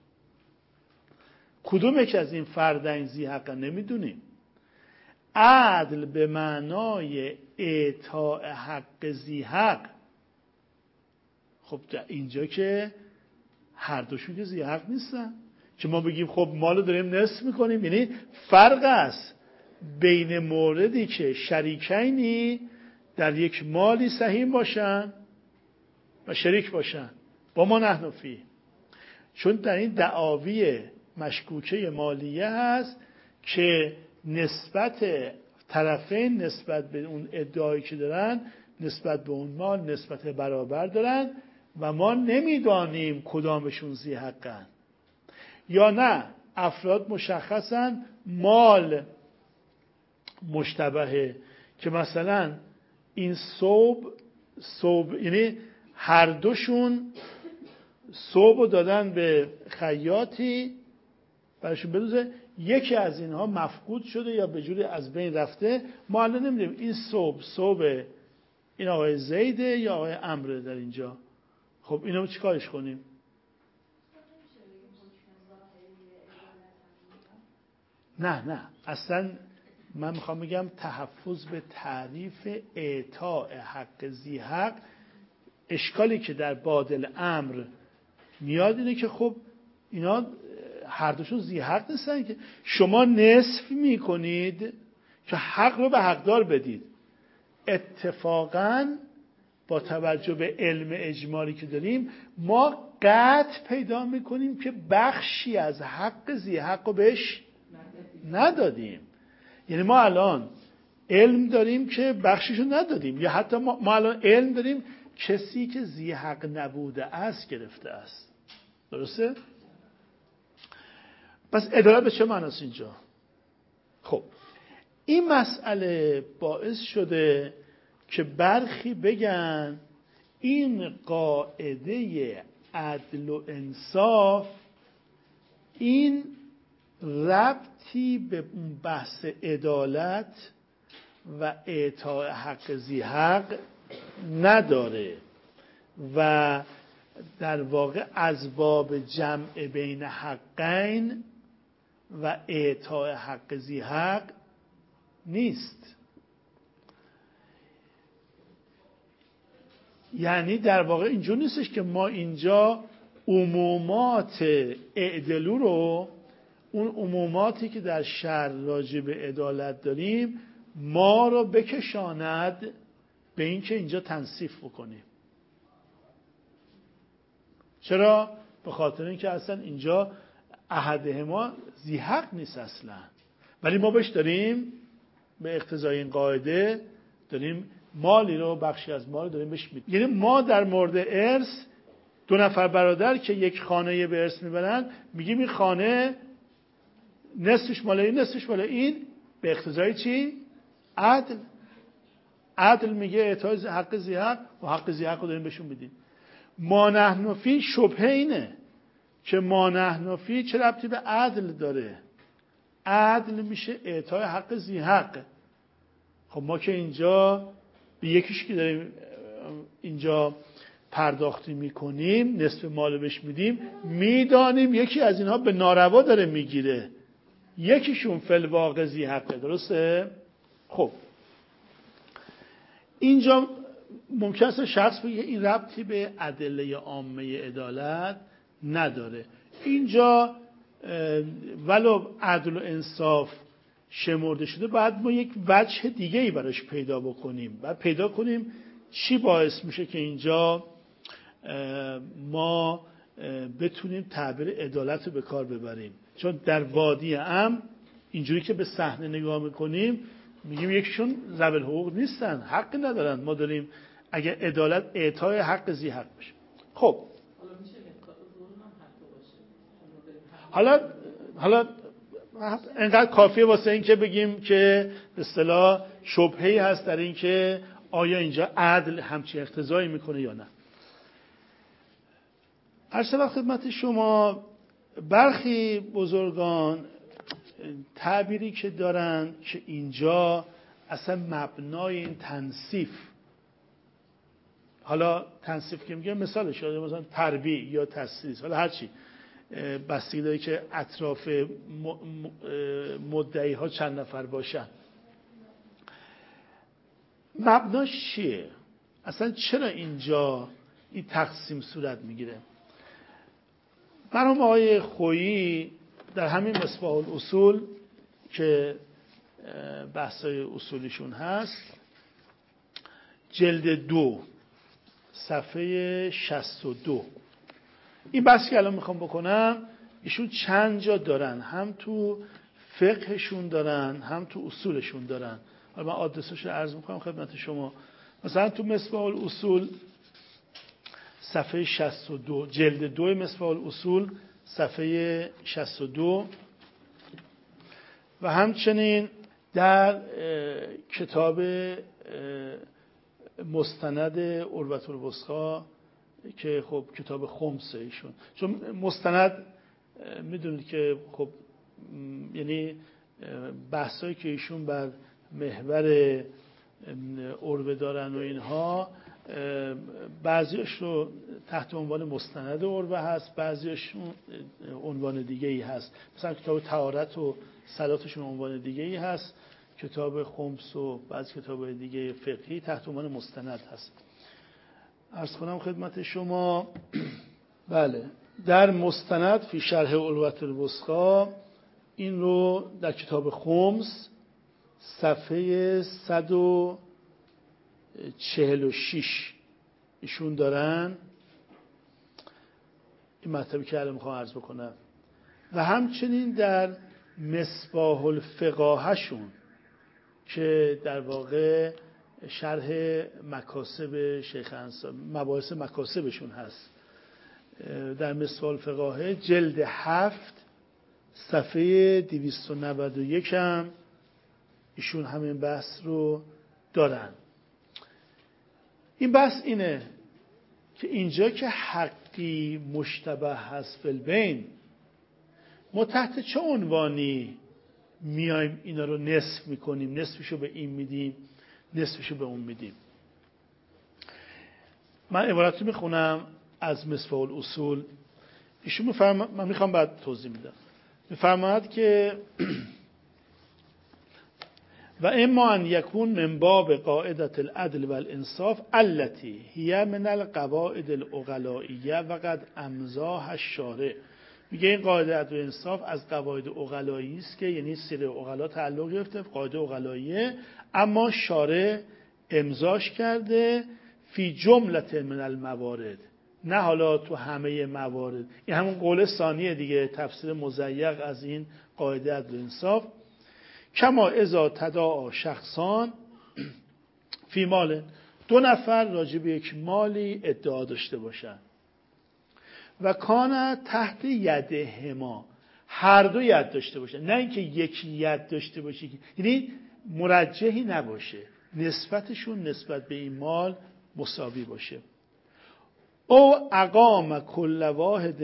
A: کدوم یک از این فردین ذی حقه نمیدونیم. عدل به معنای اعطاء حق ذی حق، خب اینجا که هر دوشون که ذی حق نیستن که ما بگیم خب مالو داریم نصف میکنیم. یعنی فرق است بین موردی که شریکینی در یک مالی سهیم باشن و شریک باشن با ما نحن فیه، چون در این دعاوی مشکوکه مالیه هست که نسبت طرفین نسبت به اون ادعایی که دارن نسبت به اون مال نسبت برابر دارن و ما نمیدانیم کدامشون ذی حقن. یا نه، افراد مشخصن مال مشتبهه که مثلا این صوب یعنی هر دوشون صوب دادن به خیاطی براشون بدوزه، یکی از اینها مفقود شده یا به جوری از بین رفته، ما الان نمیدونیم این صوب این آقای زیده یا آقای عمرو در اینجا. خب اینو چیکارش کنیم؟ نه اصلا من میخوام بگم تحفظ به تعریف اعطاء حق ذی حق. اشکالی که در بادل امر میاد اینه که خب اینا هر دوشون ذی حق نیستن، که شما نصف میکنید که حق رو به حقدار بدید. اتفاقا با توجه به علم اجمالی که داریم ما قطع پیدا میکنیم که بخشی از حق ذی حق رو بهش ندادیم. یعنی ما الان علم داریم که بخشیشو ندادیم، یا حتی ما الان علم داریم کسی که ذی حق نبوده است گرفته است. درسته؟ پس عدالت به چه معناست اینجا؟ خب این مسئله باعث شده که برخی بگن این قاعده عدل و انصاف این ربطی به اون بحث عدالت و اعطاء حق ذی حق نداره و در واقع از باب جمع بین حقین و اعطاء حق ذی حق نیست. یعنی در واقع اینجور نیستش که ما اینجا عمومات اعدلو رو، اون عموماتی که در شرع راجع به عدالت داریم، ما رو بکشاند به این که اینجا تنصیف بکنیم. چرا؟ به خاطر اینکه اصلا اینجا احدهما ذی حق نیست اصلا، ولی ما بهش داریم به اقتضای این قاعده داریم مالی رو، بخشی از مال داریم بهش میدیم. یعنی ما در مورد ارث 2 نفر برادر که یک خانه به ارث میبرن، میگیم این خانه نصفش مال این، نصفش مال این، به اقتضای چی؟ عدل. عدل میگه اعطای حق ذی حق و حق ذی حق رو داریم بهشون میدیم. ما نحن فی شبهه اینه که ما نحن فی چه ربطی به عدل داره؟ عدل میشه اعطای حق ذی حق. خب ما که اینجا به یکیش که داریم اینجا پرداختی میکنیم، نصف مال بهش میدیم، میدانیم یکی از اینها به ناروا داره میگیره، یکیشون فی الواقع ذی حقه. درسته؟ خب اینجا ممکن است شخص بگه این ربطی به ادله عامه عدالت نداره. اینجا ولو عدل و انصاف شمرده شده، باید ما یک وجه دیگه ای براش پیدا بکنیم. باید پیدا کنیم چی باعث میشه که اینجا ما بتونیم تعبیر عدالت رو به کار ببریم. چون در وادی امر اینجوری که به صحنه نگاه میکنیم، میگیم یکیشون ذوی الحقوق نیستن، حقی ندارن، ما داریم اگه عدالت اعطای حق ذی حق بشه. خب حالا انقدر کافیه واسه این که بگیم که به اصطلاح شبهه‌ای هست در این که آیا اینجا عدل همچین اقتضایی میکنه یا نه. عرض شود خدمت شما برخی بزرگان تعبیری که دارن که اینجا اصلا مبنای این تنصیف، حالا تنصیف که میگه مثالش شده مثلا تربیع یا تسلیس، حالا هرچی بستگی داره که اطراف مدعی ها چند نفر باشن. مبناش چیه؟ اصلا چرا اینجا این تقسیم صورت میگیره؟ مرحوم آقای خویی در همین مصباح الاصول که بحثای اصولیشون هست، جلد 2 صفحه 62، این بحثی که الان میخوام بکنم ایشون چند جا دارن، هم تو فقهشون دارن هم تو اصولشون دارن. حالا من آدرسش رو عرض میکنم خدمت شما. مثلا تو مصباح الاصول صفحه 62، جلد 2 مصباح الاصول صفحه 62، و همچنین در کتاب مستند عروة الوثقی که خب کتاب خمسه ایشون، چون مستند میدونید که خب یعنی بحثایی که ایشون بر محور عروه دارن و اینها، بعضیش رو تحت عنوان مستند عروه هست، بعضیش عنوان دیگه ای هست. مثلا کتاب طهارت و صلاتشون عنوان دیگه ای هست، کتاب خمس و بعضی کتاب دیگه فقهی تحت عنوان مستند هست. عرض کنم خدمت شما بله، در مستند فی شرح عروة الوثقی این رو در کتاب خمس صفحه 146 ایشون دارن این مطلبی که الان میخوام عرض بکنم، و همچنین در مصباح الفقاهشون که در واقع شرح مکاسب شیخ انصاری، مباحث مکاسبشون هست، در مصباح الفقاهه جلد 7 صفحه 291 هم ایشون همین بحث رو دارن. این بحث اینه که اینجا که حقی مشتبه هست فی البین، ما تحت چه عنوانی میایم اینا رو نصف میکنیم؟ نصفشو به این میدیم، نصفشو به اون میدیم. من عبارتی میخونم از مصباح الاصول ایشون میفرماید، من میخوام بعد توضیح میدم، میفرماید که و اما ان یکون من باب قاعده العدل والانصاف التي هي من القواعد العقلائیه و قد امضاها الشارع. میگه این قاعده عدل و انصاف از قواعد عقلایی است که یعنی سیر عقلا تعلق گرفته، قاعده عقلاییه، اما شارع امضاش کرده فی جمله من الموارد، نه حالا تو همه موارد. این همون قول ثانیه دیگه، تفسیر مضیق از این قاعده عدل و انصاف. کما اذا تداعی شخصان فی مال، دو نفر راجع به یک مالی ادعا داشته باشن و کان تحت یدهما، هر دو ید داشته باشن، نه اینکه یکی ید داشته باشه، یعنی مرجحی نباشه، نسبتشون نسبت به این مال مساوی باشه. او اقام کل واحد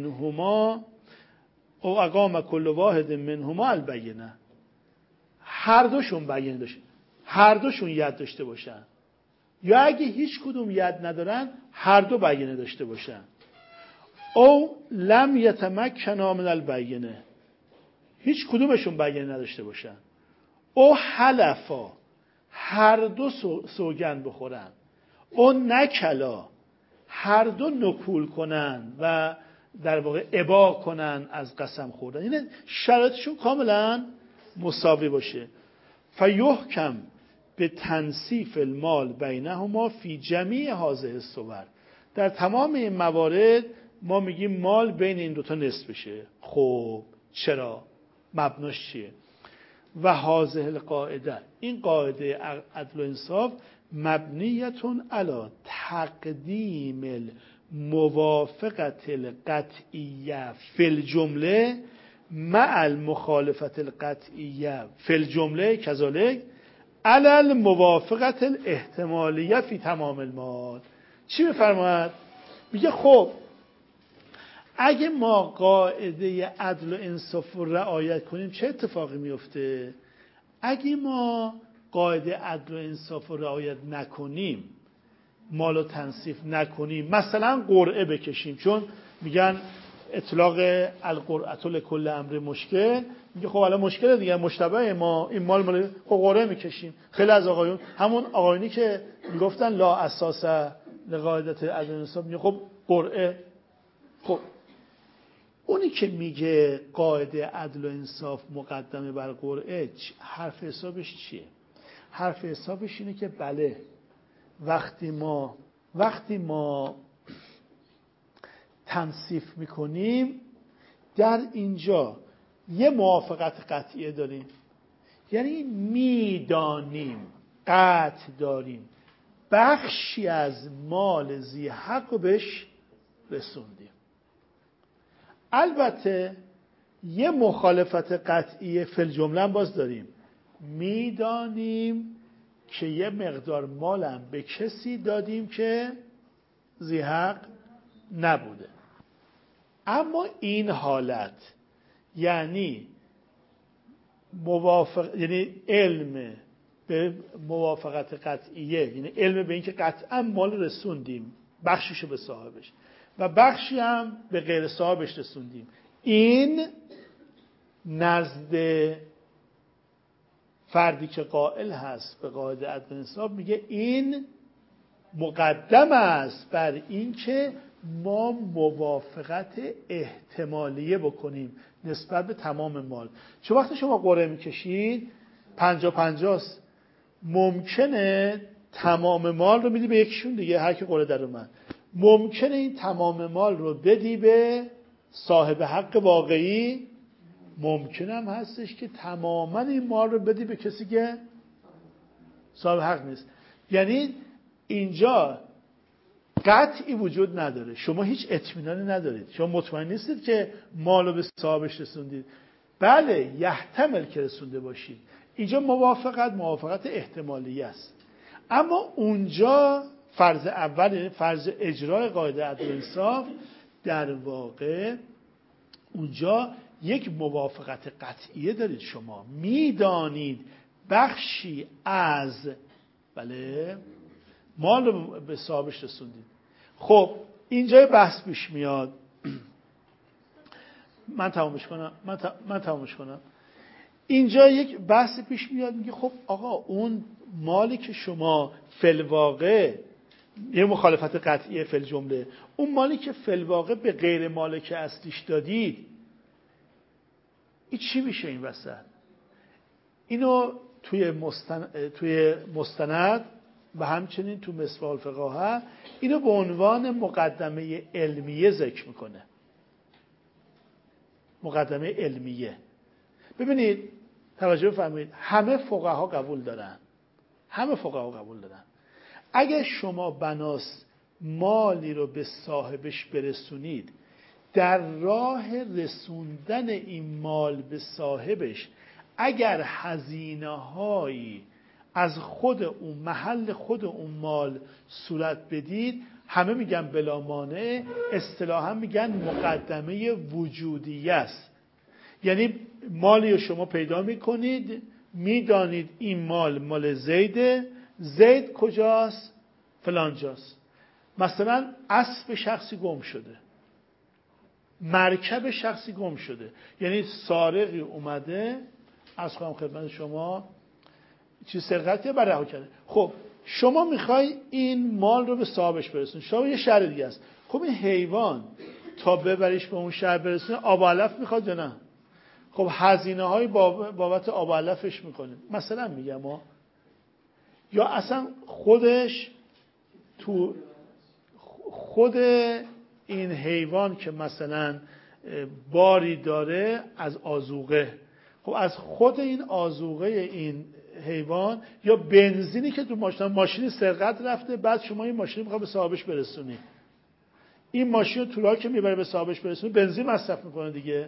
A: منهما البینه، هر دوشون بیان داشته، هر دوشون ید داشته باشن، یا اگه هیچ کدوم ید ندارن هر دو بیانه داشته باشن. او لم یتمکنا من البینه، هیچ کدومشون بیانه نداشته باشن. او حلفا، هر دو سوگند بخورن. او نکلا، هر دو نکول کنن و در واقع ابا کنن از قسم خوردن، یعنی شرایطشون کاملا مساوی باشه. فیحکم به تنصیف المال بینهما فی جمیع هذه الصور، در تمام این موارد ما میگیم مال بین این دوتا نصف بشه. خب چرا؟ مبناش چیه؟ و هذه القاعده، این قاعده عدل و انصاف مبنیتون علی تقدیم الموافقت القطعیه فی الجمله مع المخالفت القطعیه فی الجمله کذالک علی الموافقت الاحتمالیه فی تمام المال. چی میفرماید؟ میگه خب اگه ما قاعده عدل و انصاف رو رعایت کنیم چه اتفاقی میفته؟ اگه ما قاعده عدل و انصاف رو رعایت نکنیم، مال و تنصیف نکنیم، مثلا قرعه بکشیم، چون میگن اطلاق القرعه لکل امر مشکل، میگه خب الان مشکل دیگه، مشتبه ما این مال قرعه میکشیم. خیلی از آقایون، همون آقایونی که میگفتن لا اساس لقاعده عدل و انصاف، میگه خب قرعه، خب اونی که میگه قاعده عدل و انصاف مقدمه بر قرعه، حرف حسابش چیه؟ حرف حسابش اینه که بله، وقتی ما تنصیف میکنیم در اینجا یه موافقت قطعیه داریم، یعنی میدانیم، قطع داریم بخشی از مال ذی حق رو بهش رسوندیم. البته یه مخالفت قطعی فی الجمله باز داریم، میدانیم که یه مقدار مالم به کسی دادیم که ذی حق نبوده. اما این حالت یعنی یعنی علم به موافقت قطعیه، یعنی علم به این که قطعا مال رسوندیم، بخشیشو به صاحبش و بخشی هم به غیر صاحبش رسوندیم، این نزد فردی که قائل هست به قاعده عدل و انصاف میگه این مقدم است بر این که ما موافقت احتمالیه بکنیم نسبت به تمام مال. چون وقتی شما قرعه میکشید 50-50 است، ممکنه تمام مال رو میدی به یکیشون دیگه، هر کی قرعه در اومد، ممکنه این تمام مال رو بدی به صاحب حق واقعی، ممکنه هم هستش که تماما این مال رو بدی به کسی که صاحب حق نیست. یعنی اینجا قطعی وجود نداره، شما هیچ اطمینانی ندارید، شما مطمئن نیستید که مال رو به صاحبش رسوندید. بله یحتمل که رسونده باشید، اینجا موافقت احتمالی است. اما اونجا فرض اول، فرض اجرای قاعده عدل و انصاف، در واقع اونجا یک موافقت قطعیه دارید، شما میدانید بخشی از بله مال رو به صاحبش رسوندید. خب اینجا بحث پیش میاد. من تمامش کنم. اینجا یک بحث پیش میاد، میگه خب آقا اون مالی که شما فی‌الواقع یه مخالفت قطعیه فی الجمله، اون مالی که فی‌الواقع به غیر مالک اصلیش دادید، این چی میشه این وسط؟ اینو توی مستند و همچنین تو مصباح الفقاهه اینو به عنوان مقدمه علمیه ذکر میکنه. مقدمه علمیه. ببینید، توجه بفرمایید، همه فقها قبول دارن. اگه شما بناس مالی رو به صاحبش برسونید، در راه رسوندن این مال به صاحبش اگر هزینه‌هایی از خود اون محل خود اون مال صورت بدید، همه میگن بلا مانع، اصطلاحا میگن مقدمه وجودیه است. یعنی مالی رو شما پیدا میکنید، میدانید این مال زیده، زید کجاست؟ فلان جاست. مثلا اسب شخصی گم شده، مرکب شخصی گم شده، یعنی سارقی اومده از خودم خدمت شما چیز سرقتی برای کرده. خب شما میخوای این مال رو به صاحبش برسونید، شما یه شهر دیگه است. خب این حیوان تا ببریش به اون شهر برسونه آب و علف میخواد یا نه؟ خب هزینه های بابت آب و علفش میکنه. مثلا میگم یا اصلا خودش تو خود این حیوان که مثلا باری داره از آذوقه، خب از خود این آذوقه این حیوان، یا بنزینی که تو ماشین سرقت رفته، بعد شما این ماشین میخواد به صاحبش برسونی، این ماشین رو تو راه که میبره به صاحبش برسونی بنزین مصرف میکنه دیگه.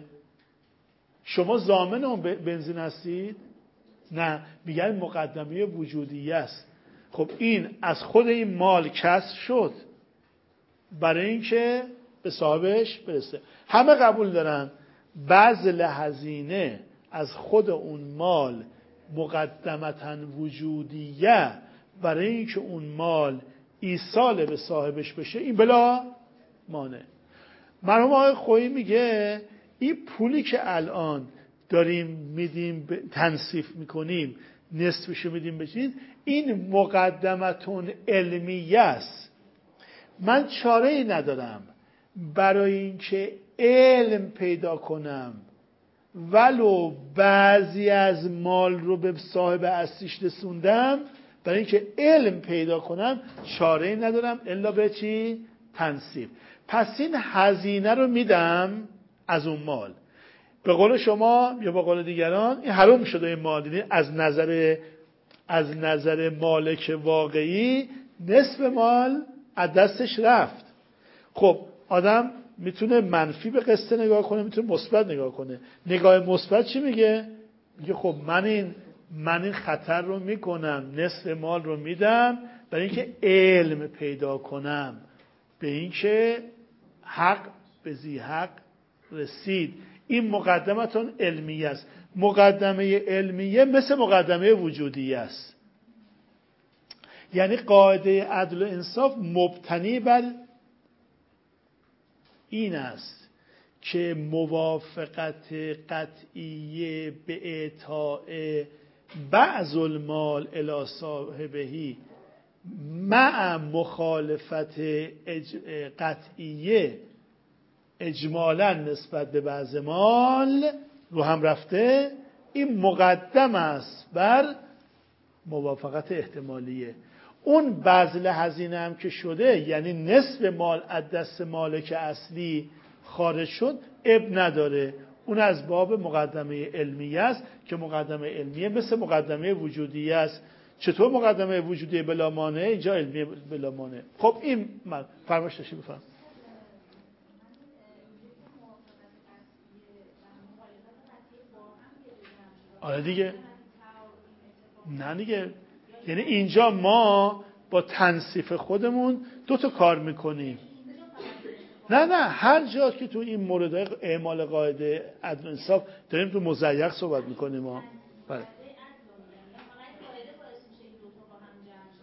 A: شما ضامن اون بنزین هستید؟ نه، میگن مقدمه وجودیه است. خب این از خود این مال کسب شد برای اینکه به صاحبش برسه. همه قبول دارن بذل هزینه از خود اون مال مقدمتا وجودیه برای اینکه اون مال ایصال به صاحبش بشه، این بلا مانع. مرحوم آقای خویی میگه این پولی که الان داریم میدیم تنصیف میکنیم، نصفشو میدیم بچین، این مقدمتون علمیه است. من چاره ای ندارم برای اینکه علم پیدا کنم ولو بعضی از مال رو به صاحب اصلیش رسوندم، برای اینکه علم پیدا کنم چاره ای ندارم الا به چی؟ تنصیف. پس این هزینه رو میدم از اون مال. به قول شما یا به قول دیگران این حرام شده این مال، یعنی از نظر مالک واقعی نصف مال از دستش رفت. خب آدم میتونه منفی به قصه نگاه کنه، میتونه مثبت نگاه کنه. نگاه مثبت چی میگه؟ میگه خب من این خطر رو میکنم، نصف مال رو میدم برای اینکه علم پیدا کنم به اینکه حق به ذی حق رسید. این مقدمتون علمیه است. مقدمه علمیه مثل مقدمه وجودیه است. یعنی قاعده عدل و انصاف مبتنی بر این است که موافقت قطعیه به اعطاء بعض المال الی صاحبهی مع مخالفت قطعیه اجمالا نسبت به بعض مال رو هم رفته، این مقدم است بر موافقت احتمالیه. اون بذل هزینه هم که شده، یعنی نصف مال از دست مالک اصلی خارج شد، اب نداره، اون از باب مقدمه علمیه است که مقدمه علمیه مثل مقدمه وجودیه است. چطور مقدمه وجودیه بلا مانع، اینجا علمیه بلا مانع. خب این فرمایش داشتی بفرم. آره دیگه، نه دیگه، یعنی اینجا ما با تنصیف خودمون دو تا کار میکنیم. نه هر جا که تو این موردهای اعمال قاعده عدل و انصاف داریم تو مضیق صحبت میکنیم ما. بله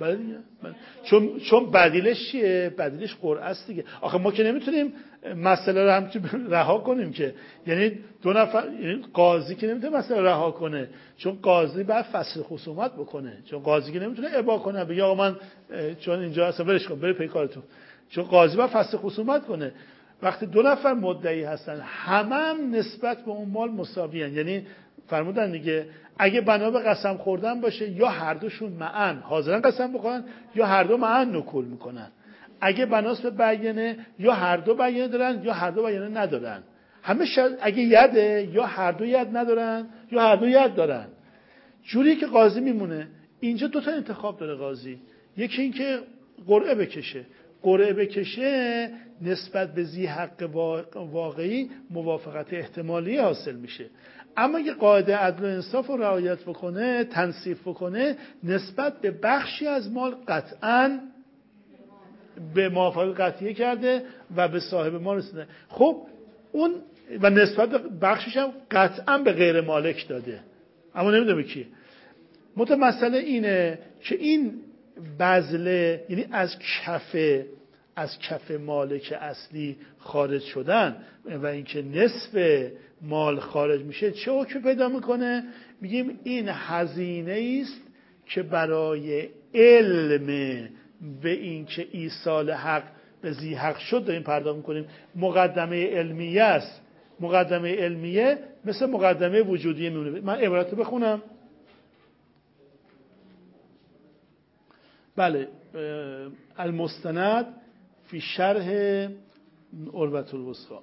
A: بله دیگه. چون بدیلش چیه؟ بدیلش قرعه است دیگه. آخه ما که نمیتونیم مسئله رو هم رها کنیم که، یعنی دو نفر، یعنی قاضی که نمیتونه مسئله رها کنه، چون قاضی باید فصل خصومت بکنه، چون قاضی که نمیتونه ابا کنه بگه آقا من چون اینجا هستم ولش کن بره پی کارتون، چون قاضی باید فصل خصومت کنه. وقتی دو نفر مدعی هستن هم نسبت به اون مال مساویان، یعنی فرمودن دیگه اگه بنا به قسم خوردن باشه یا هر دوشون معن حاضرن قسم بخورن یا هر دو معن نکول میکنن. اگه بناس به بیانه یا هر دو بیانه دارن یا هر دو بیانه ندارن. همه اگه یده یا هر دو ید ندارن یا هر دو ید دارن. جوری که قاضی میمونه. اینجا دو تا انتخاب داره قاضی. یکی این که قرعه بکشه. قرعه بکشه نسبت به ذی حق واقعی موافقت احتمالی حاصل میشه. اما اگه قاعده عدل و انصاف رو رعایت بکنه، تنصیف بکنه، نسبت به بخشی از مال قطعاً به موافقت قطعیه کرده و به صاحب مال رسیده. خب اون و نسبت به بخشش هم قطعاً به غیر مالک داده، اما نمیدونه کی. مسئله اینه که این بذله، یعنی از کف مالک اصلی خارج شدن و اینکه نصف مال خارج میشه، چه حکمی پیدا میکنه؟ میگیم این هزینه است که برای علم به اینکه ایصال حق به ذی حق شد داریم پرداخت میکنیم. مقدمه علمیه است. مقدمه علمیه مثل مقدمه وجودیه میمونه. من عبارت بخونم. بله، المستند فی شرح عروة الوثقی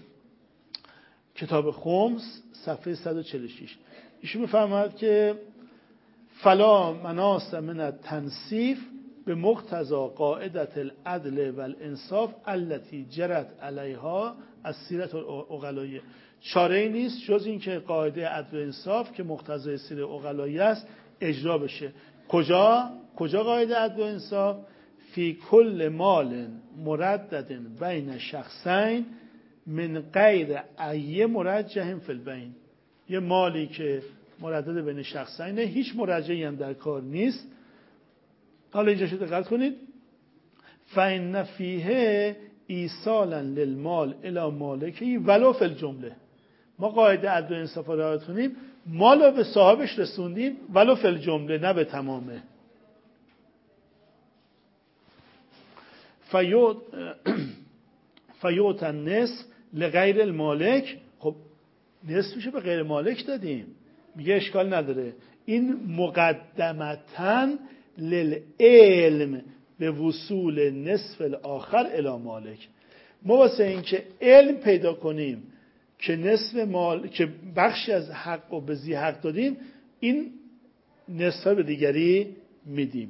A: کتاب خمس صفحه 146. ایشون میفرماید که فلا مناص من التنصیف به مقتضی قاعدة العدل والانصاف التي جرت علیها السیرة العقلاییه. چاره‌ای نیست جز این که قاعده عدل و انصاف که مقتضی سیر عقلایی است اجرا بشه. کجا قاعده عدل و انصاف؟ فی کل مال مردد بین شخصین من غیر ای مرجح فی البین. یه مالی که مردد بین شخصینه، هیچ مرجحی هم در کار نیست. حالا اینجا شو دقت کنید. فإن فیه ایصالا للمال الی مالکی ولو فی الجمله. ما قاعده عدل و انصاف رو رعایت کنیم، مال رو به صاحبش رسوندیم ولو فی الجمله، نه به تمامه. فیوت النصف لغیر المالک. خب نصفشو به غیر مالک دادیم، میگه اشکال نداره. این مقدمتاً للعلم به وصول نصف الاخر الی مالک. ما واسه این که علم پیدا کنیم که نصف مال که بخشی از حق رو به ذی حق دادیم، این نصف به دیگری میدیم.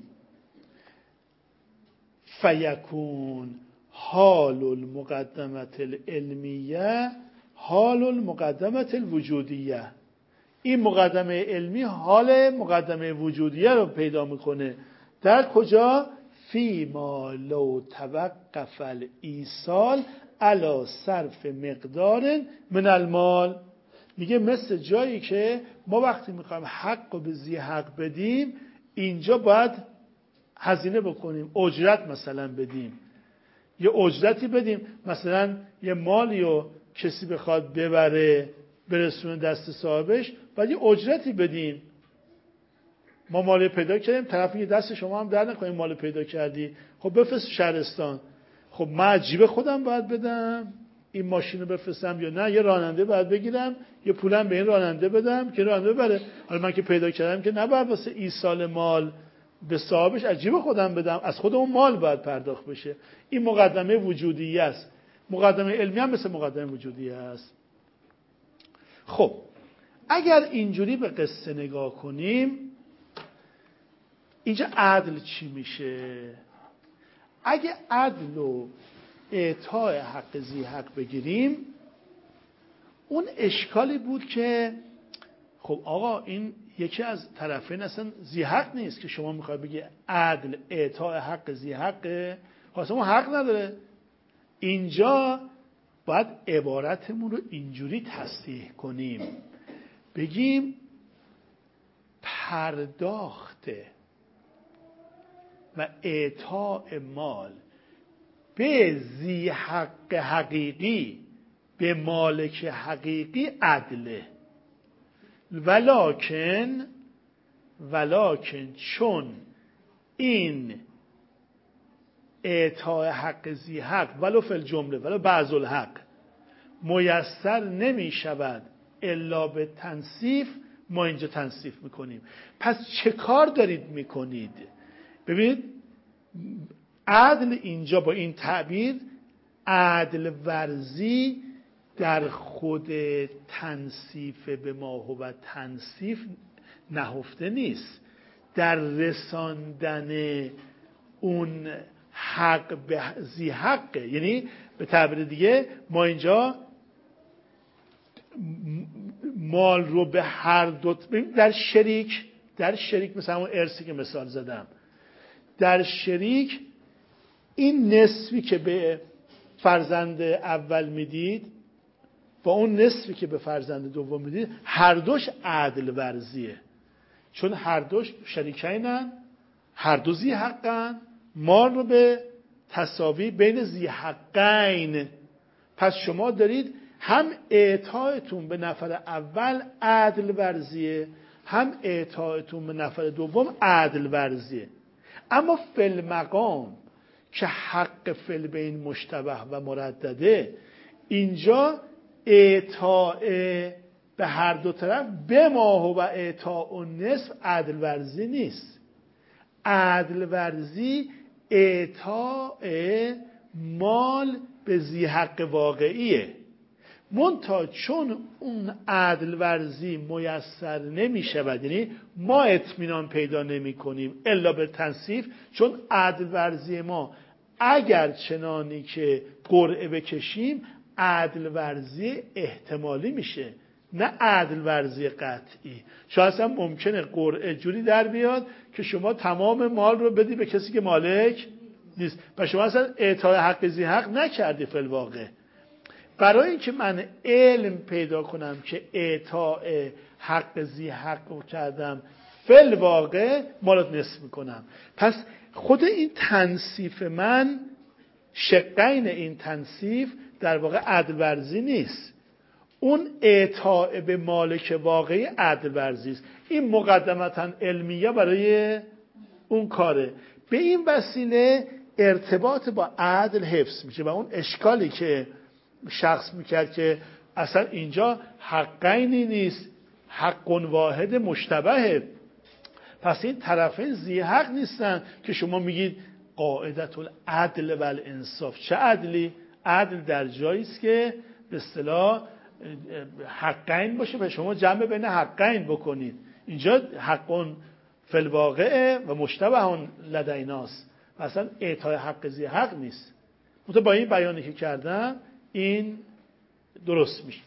A: فیکون حال المقدمت العلمیه حال المقدمت الوجودیه. این مقدمه علمی حال مقدمه وجودیه رو پیدا میکنه. در کجا؟ فی ما لو توقف الایصال علی صرف مقدار من المال. میگه مثل جایی که ما وقتی میخوایم حق رو به ذی حق بدیم، اینجا باید هزینه بکنیم، اجرت مثلا بدیم، یه اجرتی بدیم. مثلا یه مالی رو کسی بخواد ببره برسونه دست صاحبش، باید یه اجرتی بدیم. ما مال پیدا کردیم، طرف میگه دست شما هم در نکنیم مال پیدا کردی، خب بفرست شهرستان. خب من جیب خودم باید بدم این ماشین رو بفرستم یا نه یه راننده باید بگیرم، یه پولم به این راننده بدم که راننده ببره. حالا من که پیدا کردم که نباید واسه ایصال مال به صاحبش از جیب خودم بدم، از خود اون مال باید پرداخت بشه. این مقدمه وجودیه است. مقدمه علمی هم مثل مقدمه وجودیه است. خب اگر اینجوری به قصه نگاه کنیم، اینجا عدل چی میشه؟ اگه عدل و اعطای حق ذی حق بگیریم، اون اشکالی بود که خب آقا این یکی از طرفین اصلا ذی حق نیست که شما میخوای بگی عدل اعطای حق ذی حقه، خب اون حق نداره. اینجا باید عبارتمون رو اینجوری تصحیح کنیم، بگیم پرداخت و اعطاء مال به ذی حق حقیقی، به مالک حقیقی عدله. ولکن چون این اعطاء حق ذی حق ولو فی الجمله ولو بعض الحق میسر نمی شود الا به تنصیف، ما اینجا تنصیف میکنیم. پس چه کار دارید میکنید؟ ببینید عدل اینجا با این تعبیر عدل ورزی در خود تنصیف به ما هو تنصیف نهفته نیست، در رساندن اون حق به ذی حقه. یعنی به تعبیر دیگه ما اینجا مال رو به هر دو در شریک مثلا اون ارثی که مثال زدم، در شریک این نصفی که به فرزند اول میدید با اون نصفی که به فرزند دوم میدید هر دوش عدل ورزیه، چون هر دوش شریکینن، هر دو ذی حقن، مال رو به تساوی بین ذی حقین. پس شما دارید هم اعطایتون به نفر اول عدل ورزیه، هم اعطایتون به نفر دوم عدل ورزیه. اما فی المقام که حق فی البین مشتبه و مردده، اینجا اعطاء به هر دو طرف به ما هو اعطاء النصف عدل ورزی نیست. عدل ورزی اعطاء مال به ذی حق واقعیه. منتها چون اون عدل ورزی میسر نمی شود، یعنی ما اطمینان پیدا نمی کنیم الا به تنصیف، چون عدل ورزی ما اگر چنانی که قرعه بکشیم عدل ورزی احتمالی میشه، نه عدل ورزی قطعی. شاید اصلا ممکنه قرعه جوری در بیاد که شما تمام مال رو بدی به کسی که مالک نیست و شما اصلا اعطای حق ذی حق نکردی فی الواقع. برای اینکه من علم پیدا کنم که اعطای حق ذی حق رو کردم فی الواقع مالت نصف میکنم. پس خود این تنصیف من، شقین این تنصیف در واقع عدل ورزی نیست، اون اعطاء به مالک واقعی عدل ورزی است. این مقدمتا علمیه برای اون کاره. به این وسیله ارتباط با عدل حفظ میشه و اون اشکالی که شخص میکرد که اصلا اینجا حقینی نیست، حق واحد مشتبهه، پس این طرفین ذی حق نیستن که شما میگید قاعدت العدل و الانصاف. چه عدلی؟ عدل در جایی است که به اصطلاح حقین باشه و شما جمع بین حقین بکنید. اینجا حقون فی الواقع و مشتبه لدیناست، اصلا اعطای حق ذی حق نیست. منتها با این بیانی که کردم این درست میشه.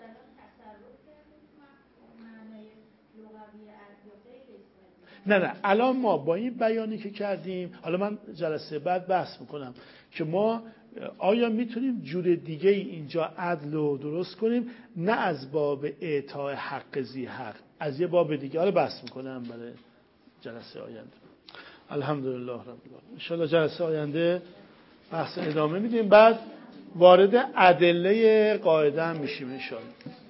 A: نه الان ما با این بیانی که کردیم، حالا من جلسه بعد بحث میکنم که ما آیا میتونیم جور دیگه اینجا عدل رو درست کنیم، نه از باب اعطای حق ذی حق، از یه باب دیگه. حالا بحث میکنم برای جلسه آینده. الحمدلله رب العالمین. ان شاء الله جلسه آینده بحث ادامه میدیم، بعد وارد ادله قاعده هم میشیم ان شاء الله.